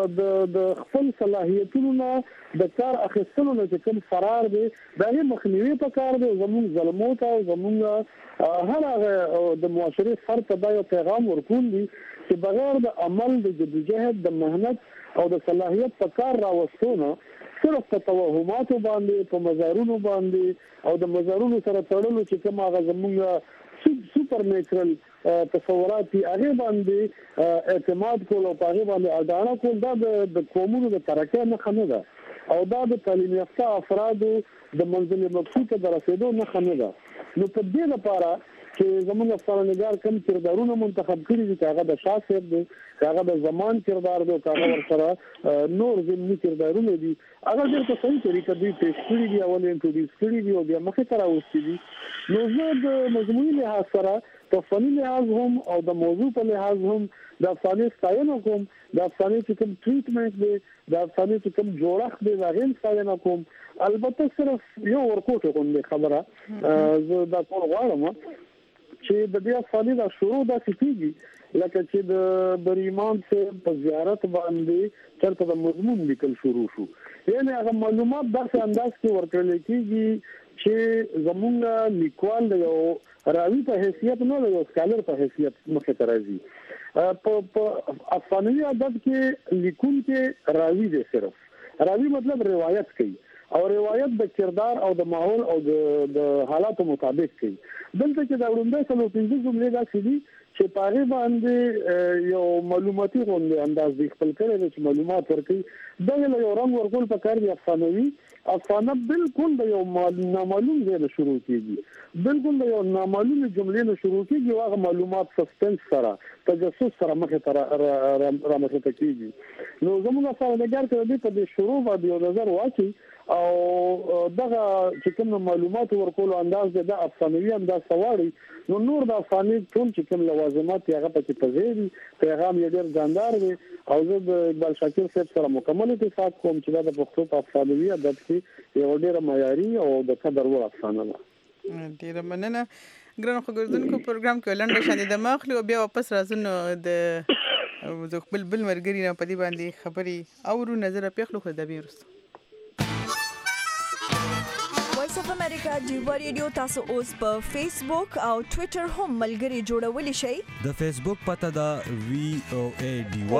د خپل صلاحیتونو نه د کار اخیستلو نه کوم فرار دي دا یې مخنیوي پکار دی. زموږ ظلمو ته زموږ هر هغه د معاشرې فرد ته دا یو پیغام ورکول دي چې بغیر د عمل د جدوجهد د مهنت او د صلاحیت په کار راوستونه صرف په توهماتو باندې په مزارونو باندې او د مزارونو سره تړلو چې کوم هغه زموږ سوپر نیچرل تصورات دي هغه باندې اعتماد کول او هغه باندې اډانه کول دا د قومونو د ترقۍ نه نه ده او دا د تعلیم یافته افرادو د منزل مقصود ته رسیدو نه نه ده. نو په دې لپاره چې زموږ افسانه‌نګار کوم کردارونه منتخب کړي دي هغه د شاه صاحب دی، هغه د زمان کردار دی، هغه ورسره نور ضمني کردارونه دي هغه ډېر په صحیح طریقه دوی پیش کړي دي اول انټروډیوس کړي دي او بیا مخې ته راوستي دي. نو زه د مجموعي لحاظ سره په فني لحاظ هم او د موضوع په لحاظ هم د افسانې ستاینه کوم. د افسانې چې کوم ټریټمنټ دی، د افسانې چې کوم جوړښت دی د هغې ستاینه کوم. البته صرف یو ورکوټ غوندې خبره زه دا کول غواړم چې د دې افسانې دا شروع داسې کېږي لکه چې د بریمان صاحب په زیارت باندې چېرته د مضمون لیکل شروع شو. یعنې هغه معلومات داسې انداز کې ورکړل کېږي چې زموږ لیکوال د یو راوي په حیثیت نه د یو سکالر په حیثیت مخې ته راځي. په افسانوي ادب کې لیکونکی راوي دی، صرف راوي مطلب روایت کوي او روایت د کردار او د ماحول او د حالاتو مطابق کوي. دلته چې دا وړاندې څلور پنځه جملې داسې دي چې په هغې باندې یو معلوماتي غوندې انداز دی خپل کړی دی چې معلومات ورکوي. دغه له یو رنګ ورکول پکار دی افسانوي افسانه بالکل د یو نامعلوم ځای نه شروع کیږي، بالکل د یو نامعلوم جملې نه شروع کیږي او هغه معلومات سسپنس سره تجسس سره مخه تر رامخته کیږي. نو زموږ سره د ګر کې د دې شروع باندې یو نظر واچي او دغه چې کوم معلومات ورکول انداز د افسانوي انداز سواري، نو نور د افسانې ټول چې کوم لوازمات هغه پکې پزېري، پیغام یې ډېر ځاندار دی او زه د اقبال شاکر صاحب سره مکمل اتفاق کوم چې دا د پښتو په افسانوي ادب کې یو ډېر معیاري او د قدر وړ افسانه ده. ډېره مننه. ګرانو خبرونکو پروګرام کې لنډه شاندې د ماخلي او بیا واپس راځو نو د خپل بل مرګري نه په دې باندې خبري او نظر پیښلو خو د بیرست وایس اف امریکا ډیوا ریډیو تاسو اوس په فیسبوک او ټوئیټر هم ملګري جوړولی شئ. د فیسبوک پته دا VOA ډیوا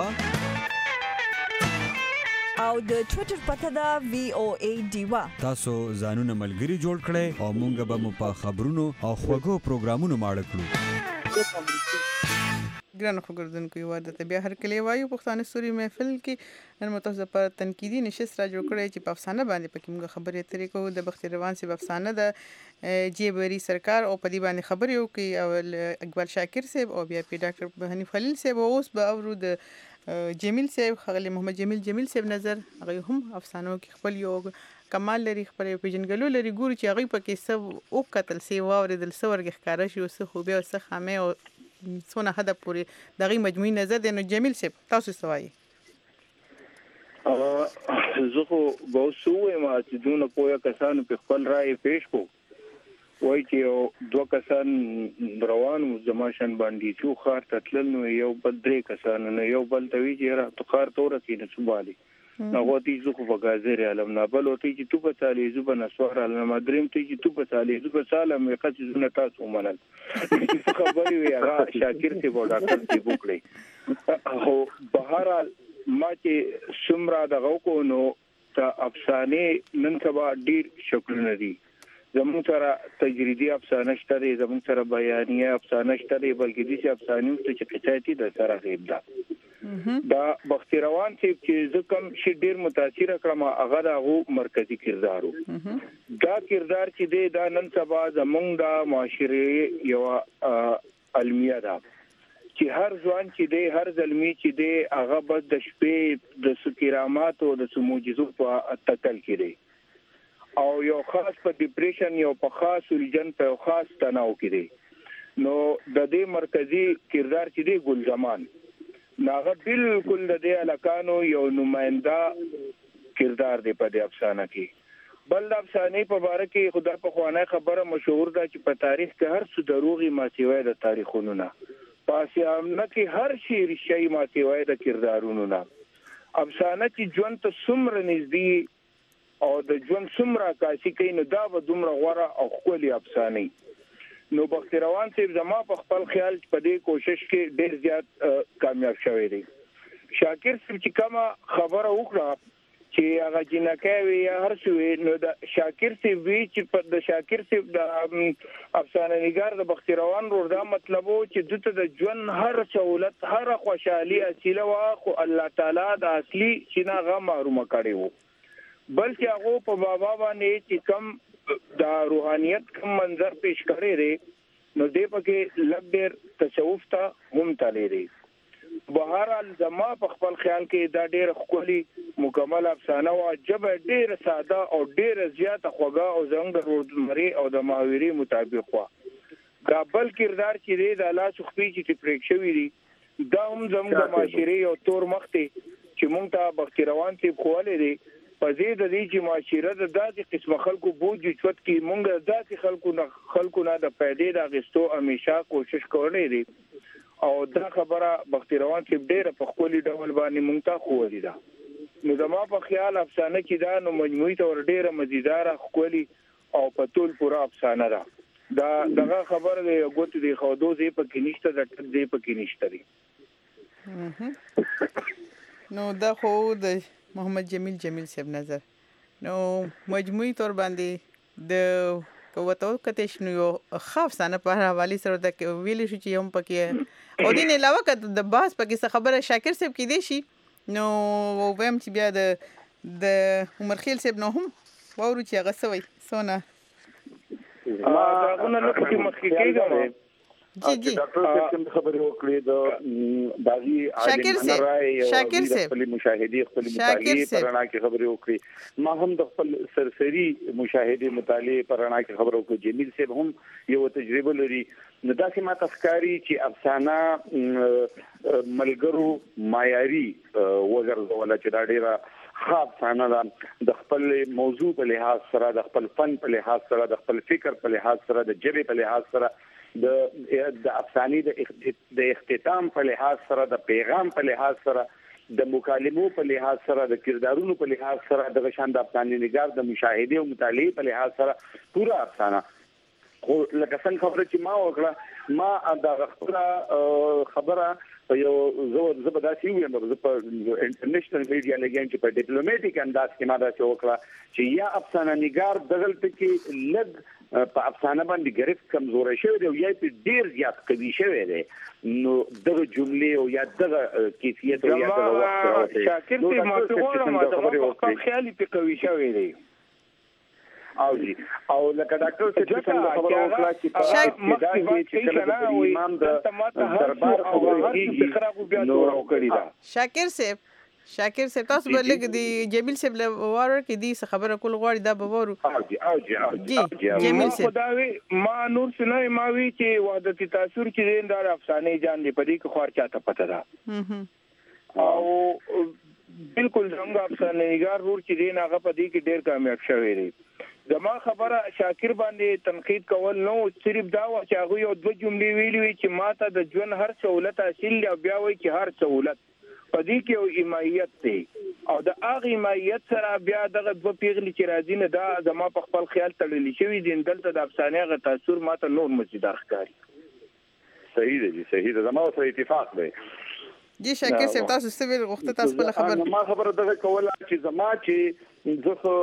او د ټوئیټر پته دا VOA ډیوا. تاسو ځانونه ملګري جوړ کړئ او مونږ به مو په خبرونو او خوږو پروګرامونو ماړه کړو. ګرانو خبرونکو یو د بیا هر کلی وایو پښتانه سوري محفل کې نن متوسط پر تنقیدي نشست را جوړ کړی چې په افسانه باندې پکې موږ خبرې اترې کوو. د بختي روان سی افسانه د جیبری سرکار او په دې باندې خبرې وکړي او اقبال شاکر صاحب او بیا پی ډاکټر حنیف خلیل صاحب اوس به اورو د جمیل صاحب خغلی محمد جمیل صاحب نظر. هغه هم افسانو کې خپل یو کمال لري، خپل پیژنګلو لري، ګوري چې هغه پکې سب او قتل سی واورېدل سورګ ښکارا شي او څه خوبه او څه خامه او څونه حد پورې دغه مجموعي نظر دی. نو جمیل صاحب تاسو څه وایي؟ زه خو به اوس ووایم چې دونه پوهه کسانو په خپل رایې پیش کړو، وایي چې یو دوه کسان روان وو زما شان باندې چې ښار ته تلل، نو یو بل درې کسان نو یو بل ته وایي چې را تو ښار ته ورسېد څه بالي هغه تی زه خو په ګازر علم نه بل وتی چې تو په تالي زو په نسوار علم مدریم تی چې تو په تالي زو په سالم یې قصې زونه تاسو ومنل چې خبرې وي هغه شاکر سی بوډا کړ سی وکړي. هو بهرحال ما چې سمرا دغه کو نو ته افسانه نن سبا ډیر شکلونه دي. زموږ سره تجریدي افسانه شته، زموږ سره بیانیه افسانه شته، بلکې دې افسانې ته چې قصایتي د سره غیب ده. دا بختي روان چې زه کوم شي ډیر متاثر کړم هغه دغه مرکزی کردارو. دا کردار چې دی دا نن سبا زموږ د معاشره یو علمیه ده چې هر ځوان چې دی هر ظلمي چې دی هغه بس د شپې د سکرامات او د معجزو په اتکل کې دی او یو خاص په ډیپریشن یو په خاص الجن په خاص تناو کې دی. نو د دې مرکزی کردار چې دی ګل زمان ناغه بالکل د دې الکانو یو نماینده کردار دی په دې افسانه کې. بل د افسانه په اړه کې خدای په خوانه خبره مشهور ده چې په تاریخ کې هر څه دروغي ماتوي د تاریخونو نه، پاسیامنه کې هر شی رښتیا ماتوي د کردارونو نه. افسانه چې ژوند ته څومره نږدې او د ژوند څومره کاسي کوي نو دا به دومره غوره او ښکلي افسانه. نو بختي روان صاحب زما په خپل خیال په دې کوشش کې ډېر زیات کامیاب شوی دی. شاکر صاحب چې کومه خبره وکړه چې هغه جنکه وی هر څه نو د شاکر صاحب وی چې د شاکر صاحب د افسانه نگار د بختي روان ور دا مطلب و چې دته د ژوند هر سہولت هر خوشحالي اصله وا خو الله تعالی د اصلي شناغه محروم کړي وو، بلکې هغه په بابا باندې چې کم دا روحانيت کوم منظر پیش کړی دی نو دې پکې لږ ډېر تصوف ته هم تللی دی. بهرحال زما په خپل خیال کې دا ډېر ښکلي مکمل افسانه او عجب ډېر ساده او ډېر زیاته خوږه او زموږ د روزمري او د ماهویري مطابق وا. دا بل کردار چې دی د الله سخفي چې پریک شوی دی دا هم زموږ د معاشري او تور مخ ته چې مونږ ته بختي روان سی خولې دی په دې د دې چې معاشره د داسې قسمه خلکو بوج چوت کې مونږ داسې خلکو نه د پیدې د غستو همیشه کوشش کولې دي او دا خبره بختي روان کې ډېر په خولي ډول باندې مونږ ته خولې ده. نو زما په خیال افسانه کې دا نو مجموعي تور ډېر مزیدار خولي او په ټول پورا افسانه ده. دا دغه خبره دی غوته دی خو دوی په کې نشته د ټک دی په کې نشته دی. نو دا خو د محمد جمیل صاحب نظر نو مجموعي تور باندې د کوتو کتهش نو یو خاص سنه په حواله سره د ویل شو چې هم پکې او دین علاوه کده د باس پکې خبره شاکر صاحب کې دی شي نو ویم چې بیا د عمر خیل صاحب نو هم وورو چې هغه سوي سونه دا غونه لکه مخکې کېږم جی ډاکټر صاحب خبرې وکړې د باغی عالم رائے شاکر صاحب خپل مشاهده خپل مطالعه پرانا کې خبرې وکړې ما هم د خپل سرسری مشاهده مطالعه پرانا کې خبرې وکړې جمیل صاحب هم یو تجربه لري نو دا چې ما تفکاری چې افسانه ملګرو معیاري وګرځول چې دا ډیره خاص افسانه د خپل موضوع په لحاظ سره د خپل فن په لحاظ سره د خپل فکر په لحاظ سره د ژبې په لحاظ سره د افسانې د اختتام په لحاظ سره د پیغام په لحاظ سره د مکالمو په لحاظ سره د کردارونو په لحاظ سره د غشان د افسانې نگار د مشاهده او مطالعه په لحاظ سره پورا افسانه خو لکه څنګه خبره چې ما وکړه ما دا خبره یو زبرداسي ویم په انټرنیشنل میډیا لګین چې په ډیپلوماټیک انداز کې ما دا وکړه چې یا افسانه نگار دغلت کې لګ په افسانه باندې ګرفت کمزوري شوی دی یا په ډیر زیات قوي شوی دی نو دغه جملې او یا دغه کیفیت او یا دغه وخت راوته شاکر دې ما په خیالي په قوي شوی دی او لکه ډاکټر څنګه خبره وکړه چې امام د دربار خبرې کیږي نو وکړی دا شاکر صاحب تاسو به لګ دی جمیل صاحب له واره کې دی خبره کول غواړي دا به وورو جی جمیل صاحب خدای ما نور سنه ما وی چې وحدت تاثر کې دیندار افسانه جان دی پدې کې خور چاته پته ده او بالکل څنګه افسانه نگار ور چې دین هغه پدې کې ډیر کامیاب شوی دی زما خبره شاکر باندې تنقید کول نو صرف دا و چې هغه یو دوه جملې ویلي چې ماته د ژوند هر سہولت حاصل او بیا وایي چې هر سہولت پدې کې یو حمایت دی او د هغه حمایت سره بیا دغه دوه پیغلي چې راځي نه دا زما په خپل خیال تړلې شوی دي دلته د افسانه غ تاثیر ماته نور مزید ښکاري صحیح ده زما سره اتفاق دی جی شاکر صاحب تاسو ستویل غوښته تاسو په خبر ما خبره دغه کوله چې زما چې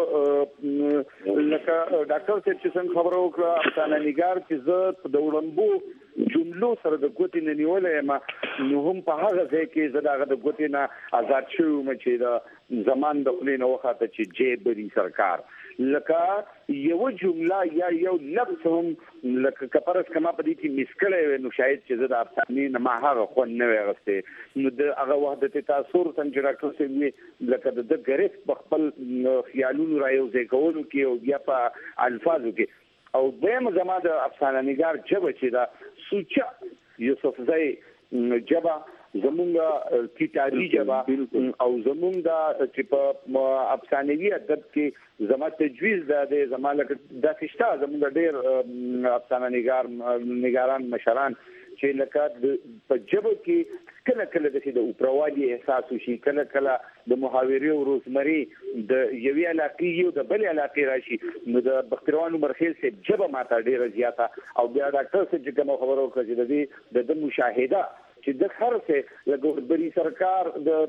زه لکه ډاکټر صاحب چې څنګه خبره وکړه افسانه نگار چې زه د وړاندو جملو سره د ګوتې نه نیولې ما نو هم په هغه ځای کې زه دغه د ګوتې نه آزاد شوم چې د زمان د خلینو وخته چې جیبري سرکار لکه یو جمله یا یو لفظ هم لکه کپرس کما په دې کې مسکړې نو شاید چې زه د افسانې نه ما هغه خو نه وغسته نو د هغه وحدت تاثر څنګه راکړل شي لکه د ګریف په خپل خیالونو رايوځي کولو کې او بیا په الفاظو کې او دیم زما د افسانه نگار جبه چې دا سوچا یوسف زئی جبه زمونږ کتابي جبه او زمونږ د چې په افسانوي ادب کې زما تجویز د زما لکه د فشتا زمونږ ډېر افسانه نگاران مشران چې لکه په جبه کې کله کله د اوپروالي احساس وشي کله کله د محاوري او روزمري د یوې علاقې یو د بل علاقې راشي نو د بختروان مرخیل سے جبه ماته ډیره زیاته او بیا ډاکټر سے چې خبرو کړی د مشاهده چې د خرڅه لګور بری سرکار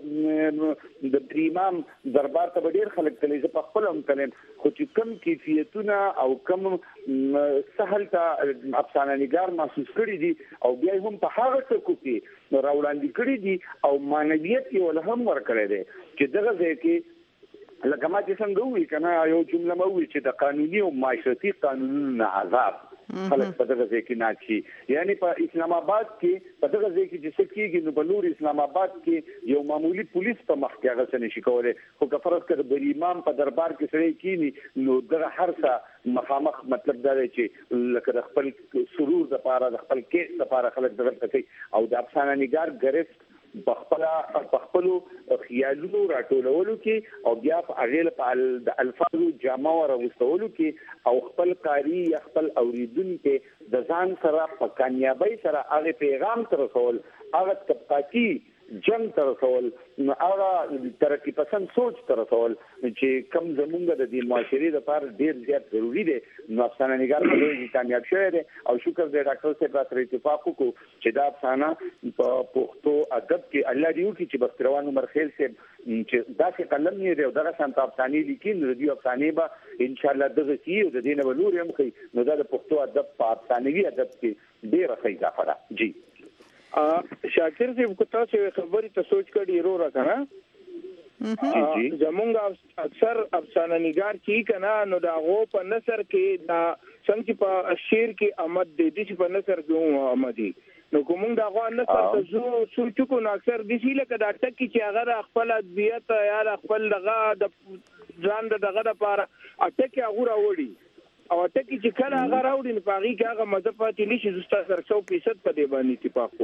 د امام دربار ته ډیر خلک تللی چې په خپل هم کلم خو چې کم کیفیتونه او کم سهل ته افسانه نگار محسوس کړی دي او بیا هم په هغه څه کې راوړاندې کړی دي او معنویت یې ول هم ورکړی دی چې دغه ځای کې لکه ما چې څنګه وی کنه یو جمله مو وی چې د قانوني او معاشرتي قانونونو عذاب خلک په دغه ځای کې ناچي یعنی په اسلام آباد کې په دغه ځای کې چې څه کېږي نو بلور اسلام آباد کې یو معمولی پولیس په مخ کې هغه څه نشي کولای خو که فرض کړه بری امام په دربار کې سړی کینی نو دغه هر څه مخامخ مطلب دا دی چې لکه خپل سرور د پاره د خپل کیس د پاره خلک دغه کوي او د افسانه نگار گرفت بخپلو خیالونو راټولولو کې او بیا په اغیل په د الفاظو جامه راوستولو کې او خپل قاری یا خپل اوریدونکو د ځان سره په کامیابی سره هغه پیغام تر رسول هغه طبقاتي جنگ تر رسول هغه ترقی پسند سوچ تر رسول چې کم زمونږ د دې معاشري لپاره ډیر زیات ضروری دی نو افسانه نگار په دې کامیاب شوی دی او شکر دې ډاکټر صاحب سره اتفاق وکړو چې دا افسانه په پښتو ادب کې الله دې وکړي چې بختروان مرخیل صاحب چې دا څه قلم نه دی او دا څنګه افسانې لیکي نو دې افسانې به ان شاء الله دغه سی او د دې نه ولور هم کوي نو دا د پښتو ادب په افسانوي ادب کې ډیر ښه اضافه ده جی شاکر صاحب کو تاسو خبرې ته سوچ کړي رو را کنه زمونږ اکثر افسانه نگار چې کنا نو دا غو په نثر کې دا څنګه په شعر کې آمد دي چې په نثر کې آمدي نو کوم دا غو نثر ته زو سوچو نو اکثر د شي لکه دا ټکی چې هغه خپل ادبیات یا خپل دغه د ځان دغه لپاره اټکی هغه راوړي او ټکی چې کله هغه راوړي په هغه کې هغه مزه پاتې نشي زستا سره 100% په دې باندې اتفاق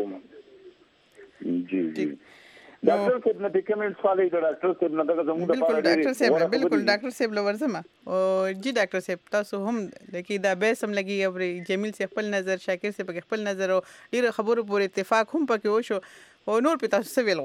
کوم جی ډاکټر صاحب نه کمنټ سوالې د ډاکټر صاحب نه دغه زموږ لپاره بالکل ډاکټر صاحب لورزما او جی ډاکټر صاحب تاسو هم لکه دا به سم لګي او جمیل صاحب خپل نظر شاکر صاحب خپل نظر او ډیر خبرو پورې اتفاق هم پکې وشو او نور په تاسو ویل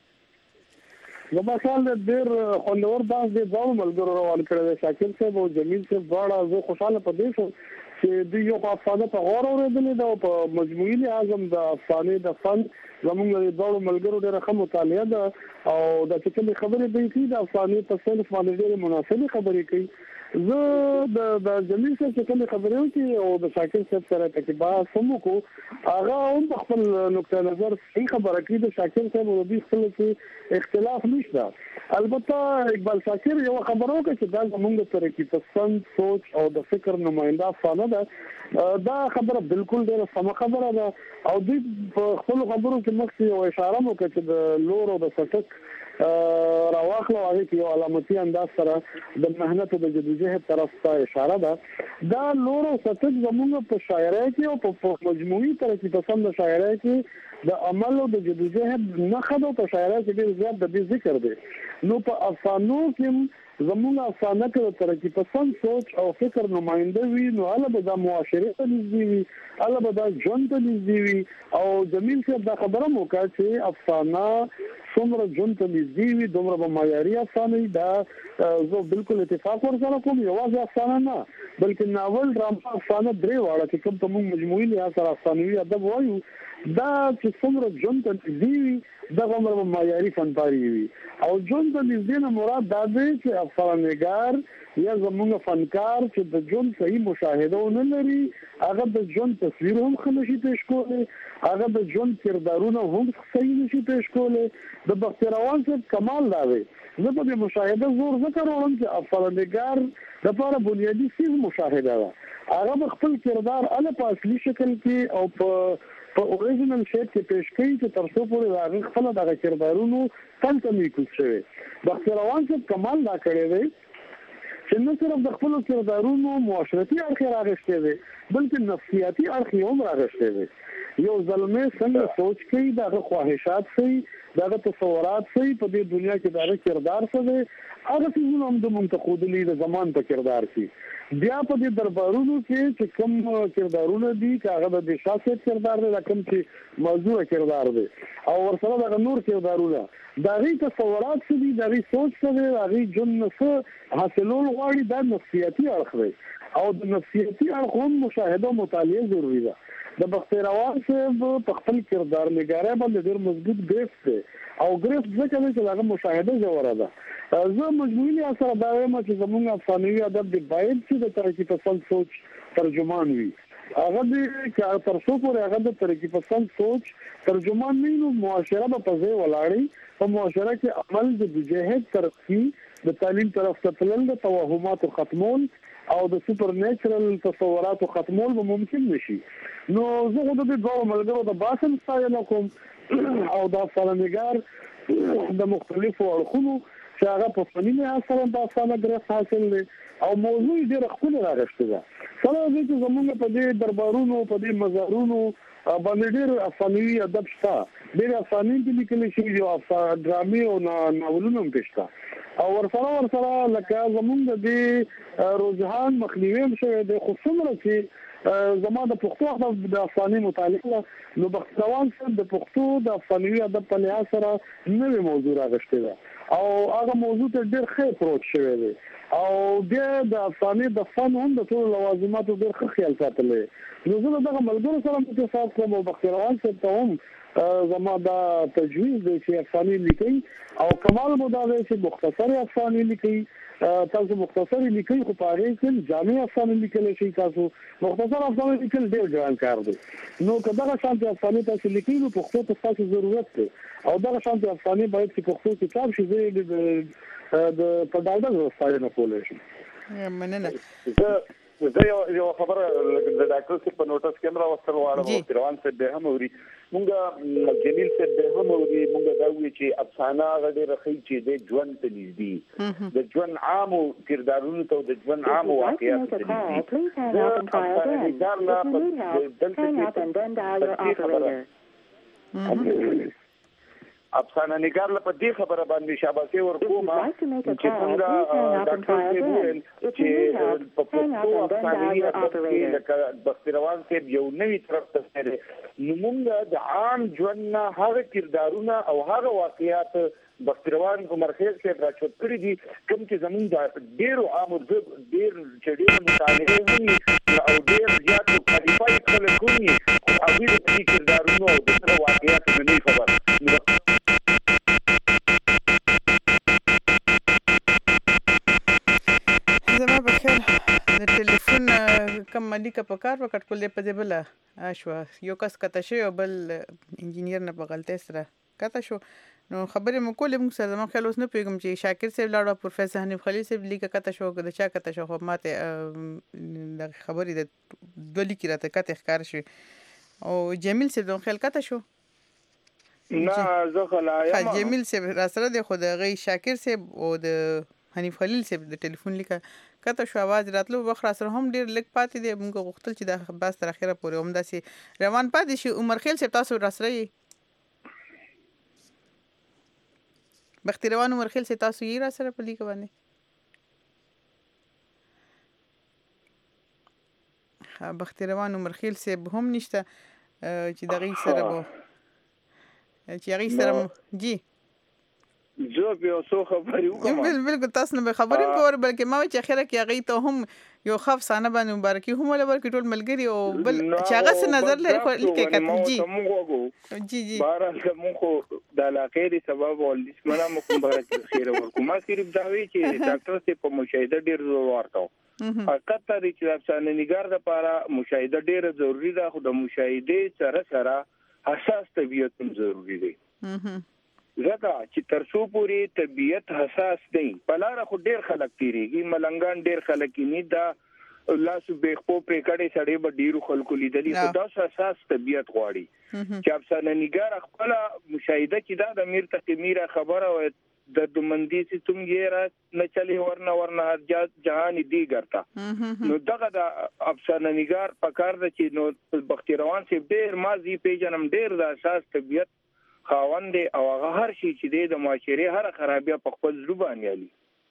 غواړي نو مثال ډیر خوندور باز د ډول ملګرو روان کړل شاکر صاحب او جمیل صاحب دواړه زه خوشاله پدې شم چې د یو افسانه په غور اورېدلې دا په مجموعي لحاظ د افسانې د فن زموږ د ډول ملګرو ډېر ښه مطالعه ده او د چې خبرې دی چې د افسانې په صنف باندې ډېر مناسبه خبرې کوي زه د جمیل صاحب چې کوم خبرې وکړي او د شاکر صاحب سره تکبا سمو کو هغه هم خپل نقطه نظر صحیح خبره کوي د شاکر صاحب او د خپل کې اختلاف نشته البته اقبال شاکر یو خبرو کوي چې دا زموږ سره کې پسند سوچ او د فکر نماینده افسانه ده دا خبره بالکل ډیره سم خبره ده او د خپل خبرو کې مخکې یو اشاره مو کوي چې د لور او د سټک راواخلو هغه کې یو علامتي انداز سره د مهنت او د جدوجہد طرف ته اشاره ده دا لور او سټک زموږ په شاعرۍ کې او په مجموعي ترکیب پسند شاعرۍ کې د عمل او د جدوجہد نه خدو په شاعرۍ کې ډیر زیات د ذکر دی نو په افسانو کې زموږ افسانه کې ترکیب پسند سوچ او فکر نماینده وي نو هغه به د معاشره ته نږدې وي هغه به د ژوند ته نږدې وي او جمیل صاحب دا خبره مو کوي چې افسانه څومره ژوند ته نږدې وي دومره به معیاري افسانه دا زه بالکل اتفاق ورسره کوم یوازې افسانه نه بلکې ناول ډراما افسانه درې واړه چې کوم ته موږ مجموعي لحاظ سره افسانوي ادب وایو دا چې څومره ژوند ته نږدې وي دا عمر معیاري فنکاري وي او ژوند ته نږدې نه مراد دا دی چې افسانه‌نګار یا زموږ فنکار چې د ژوند صحیح مشاهده ونه لري هغه د ژوند تصویر هم خنشي پیش کولی هغه د ژوند کردارونه هم صحیح نشي پیش کولی د بختیار روان صاحب کمال دا دی زه په دې مشاهده زور ذکر وړم چې افسانه‌نګار لپاره بنیادی څه مشاهده ده هغه خپل کردار ال په اصلي شکل کې او په اوریجنل شیپ کې پیش کوي چې تر څو پورې هغه خپل د کردارونو تنته میکوس شوی بختیار روان صاحب کمال دا کړی دی چې نه صرف د خپل کردارونو معاشرتي اړخ راغشته دي بلکې نفسیاتي اړخ هم راغشته دي یو ظلمه څنګه سوچ کوي دغه خواهشات سي دغه تصورات سي په دې دنیا کې دغه کردار څه دي هغه څه هم د منتقدلی د زمان په کردار سي بیا په دې دربارونو کې چې کوم کردارونه دي هغه د شخصیت کردار دی کوم چې موضوع کردار دی او ورسره د نور کردارونه دغه تصورات څه دي دغه سوچ څه دی هغه جن څه حاصلول غواړي د نفسیاتي اړخ دی او د نفسیاتي اړخ هم مشاهده او مطالعه ضروری ده د بختیار روان صاحب په خپل کردار نگاره باندې ډېر مضبوط گرفت دی او گرفت ځکه چې هغه مشاهده جوړه ده زه مجموعي اثر دا وایم چې زموږ افسانوي ادب د باید چې د ترکیب پسند سوچ ترجمان وي هغه د تر څو پورې هغه د ترکیب پسند سوچ ترجمان نه نو معاشره په پځې ولاړی په معاشره کې عمل د جهاد ترقی د تعلیم طرف ته تلل د توهمات ختمول او د سوپر نیچرل تصورات ختمول به ممکن نشي نو زه د دې ډول ملګرو د باسم ستایل کوم او د افسانه‌نګار د مختلفو اړخونو چې هغه په فني لحاظ سره د افسانه‌ګر حاصل دي او موضوع ډېر خپل راغشته ده سره د زمونږ په دې دربارونو په دې مزارونو باندې ډېر افسانوي ادب شته ډېر افسانې کې لیکل شوي او ډرامې او ناولونه هم شته او ورسره لکه زمونږ د رجحان مخنیوي هم شوی د خصوصا چې زما د پښتو د افسانې مطالعه نو بختیار روان صاحب د پښتو د افسانوي ادب په لحاظ سره نوې موضوع راغشته ده او هغه موضوع ته ډېر ښه پروت شوی دی او بیا د افسانې د فن هم د ټول لوازماتو ډېر ښه خیال ساتلی نو زه دغه ملګرو سره متفاهم کوم او بختیار روان صاحب ته هم زما دا تجویز دی چې افسانې لیکي او کمال مو دا دی چې مختصر افسانې لیکي تاسو مختصر لیکل خو پاره کې جامع افسانه لیکل شي تاسو مختصر افسانه لیکل ډېر ګران کار دی نو کله شانتي افسانه تاسو لیکلو په خپل تاسو ضرورت دی او دا شانتي افسانه باید چې په خپل کتاب شي د په ډاډه ځای نه کولای شي مننه زه یو خبره د ډاکټر څخه په نوټس کې مرا وستل واړم روان څه به هم اوري مونږه جلیل څه به هم اوري مونږ دا وی چې افسانه غډه رخی چې د ژوند ته نږدې د ژوند عام کردارونو ته د ژوند عام واقعیت ته نږدې افسانه نگار په دې خبره باندې شاباسي ورکوم چې څنګه ډاکټر سی ویل چې په پښتو افسانه کې لکه بختیروان کې یو نوی طرف ته سره نمونږ د عام ژوند هغه کردارونه او هغه واقعیات بختیروان عمر خیل کې راچوت کړی دي کوم چې زمونږ د ډیرو عام ډیر چډیر مطالعه وي او ډیر زیات کوالیفای خلک وي او دې کردارونو او د واقعیات نه خبر زما په خیال د ټلیفون کم ملیکه په کار وکړ کول په دې بل اشوا یو کس کته شو بل انجینیر نه په غلطه سره کته شو نو خبرې مو کولې موږ سره زما خیال اوس نه پیګم چې شاکر صاحب لاړو پروفیسور حنیف خلیل صاحب لیکه کته شو د چا کته شو خو ماته د خبرې د دولی کې راته کته ښکار شي او جمیل صاحب د خیال کته شو نه زه خلایا جمیل صاحب را سره د خو د غي شاکر صاحب او د حنیف خلیل صاحب د ټلیفون لیکه کته شو आवाज راتلو وخت را سره هم ډیر لګ پاتې دی موږ غوښتل چې د باس تر اخره پورې هم داسې روان پاتې شي عمر خیل صاحب تاسو را سره بختي روان عمر خیل صاحب تاسو یې را سره په لیکه باندې بختي روان عمر خیل صاحب هم نشته چې دغه سره وو چې هغه سره جی زه به اوسو خبرې وکم بالکل تاسو نه خبرې کول بلکې ما چې اخره کې هغه ته هم یو خف سانه باندې مبارکي هم ولا ورکې ټول ملګری او بل چې هغه څه نظر لري خو لیکه کتل جی بهر مو خو د علاقې د سبب ول اسمنه مو مبارک خیر ورکو ما صرف دا وی چې ډاکټر ته په مشاهده ډیر زور ورکاو حقیقت دی چې افسانه نگار د لپاره مشاهده ډیره ضروری ده خو د مشاهده سره سره حساس طبيعت هم ضروری دی زکه چې ترسو پوری طبيعت حساس دی بلاره خو ډیر خلک تیریږي ملنګان ډیر خلک نه دا الله سبحانه په کړه سړی به ډیرو خلکو لیدلی خو دا حساس طبيعت غواړي چې افسانه نگار خپل مشاهده چې دا د امیر تقی میرا خبره و د دومندی چې تم یې را نه چلی ورنه هر جهان دی ګرتا نو دغه د افسانه نگار په کار د چې نو بختي روان سي ډیر مازی پیجنم ډیر د اساس طبيعت خاوند او هغه هر شي چې د معاشره هر خرابیا په خپل زبان یالي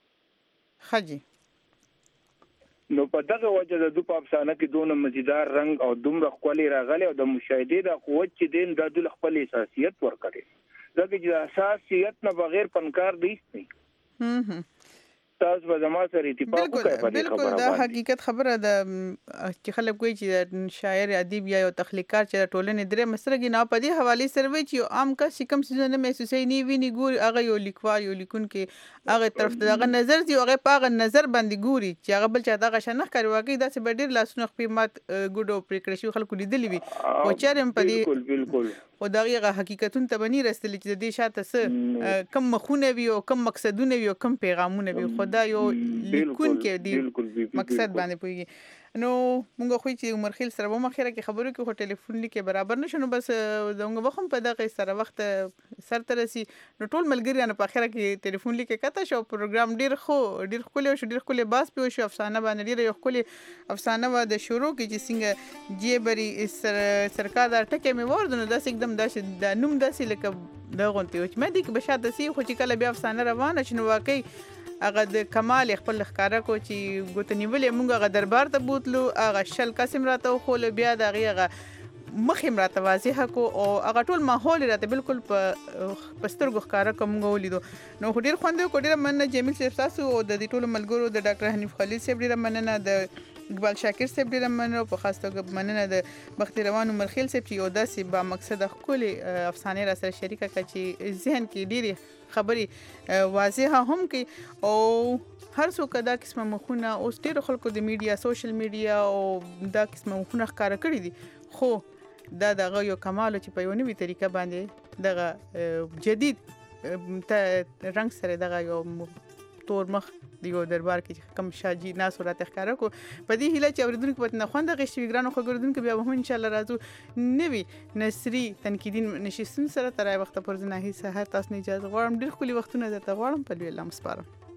خجی نو په دغه وجه د دوه افسانه کې دونه مزیدار رنگ او دومره خولي راغلي او د مشاهده د قوت چې دین د خپل اساسیت ورکړي ځکه چې اساسیت نه بغیر پنکار دی نه تاسو به زما سره اتفاق وکړئ په دې خبره دا حقیقت خبره ده چې خلک کوي چې شاعر ادیب یا یو تخلیقار چې ټولنې درې مسرګي نه په دې حواله سره وي چې عام کا کوم څه نه محسوسې نه ویني ګور هغه یو لیکوال یو لیکون کې هغه طرف ته هغه نظر دی هغه په هغه نظر باندې ګوري چې هغه بل چا دغه شنه کوي واقعي دا څه ډیر لاسونه خپل مات ګډو پریکړې خلکو لیدلی وي او چرم په دې بالکل او دغه حقیقتون ته بني رسل چې د دې شاته څه کم مخونه وي او کم مقصدونه وي او کم پیغامونه وي خدا یو لیکون کې دی مقصد باندې پوي نو مونږ خو چې عمر خیل سره مخه کې خبرو کې هو ټلیفون لیکي برابر نشو بس دغه وخت په دغه سره وخت سر ترسي نو ټول ملګری نه په اخره کې ټلیفون لیکي کته شو پروګرام ډیر خو باس په شو افسانه باندې ډیر یو خولي افسانه و د شروع کې چې څنګه جیبري سرکار دا ټکه مې وردنو داس एकदम د نوم داسې لکه د غونتی چې مې دې بشاته سي خو چې کله بیا افسانه روانه شنو واقعي هغه د کمال خپل ښکارا کو چې ګوتنیولې مونږ هغه دربار ته بوتلو هغه شل قسم راته خو بیا دغه مخیم راته واضح کو او هغه ټول ماحول راته بالکل په سترګو ښکارا کوم ولیدو نو ډیر خوند کو ډیر من جمیل صاحب تاسو او د ټول ملګرو د ډاکټر حنیف خلیل صاحب ډیر مننه د اقبال شاکر صاحب ډیر مننه په خاص توګه مننه د بختي روان مرخیل صاحب چې یو داسې با مقصد خپل افسانه را سره شریکه کړي چې ذهن کې ډیره خبري واضحه هم کوي او هر څوک دا قسمه مخونه اوس ډیر خلکو د میډیا سوشل میډیا او دا قسمه مخونه ښکارا کړی دي خو دا دغه یو کمال چې په یو نوې طریقه باندې دغه جدید رنگ سره دغه یو تور مخ دیو دربار کې کم شاجي ناس ورته ښکارا کو په دې هیله چې اوریدونکو په نه خوند غشي ګرانو خو ګردونکو بیا هم ان شاء الله راځو نوی نصری تنقیدین نشستون سره تر وخت پر ځنه هي سحر تاسو نه اجازه غواړم ډیر خولي وختونه درته غواړم په لوی الله مسپارم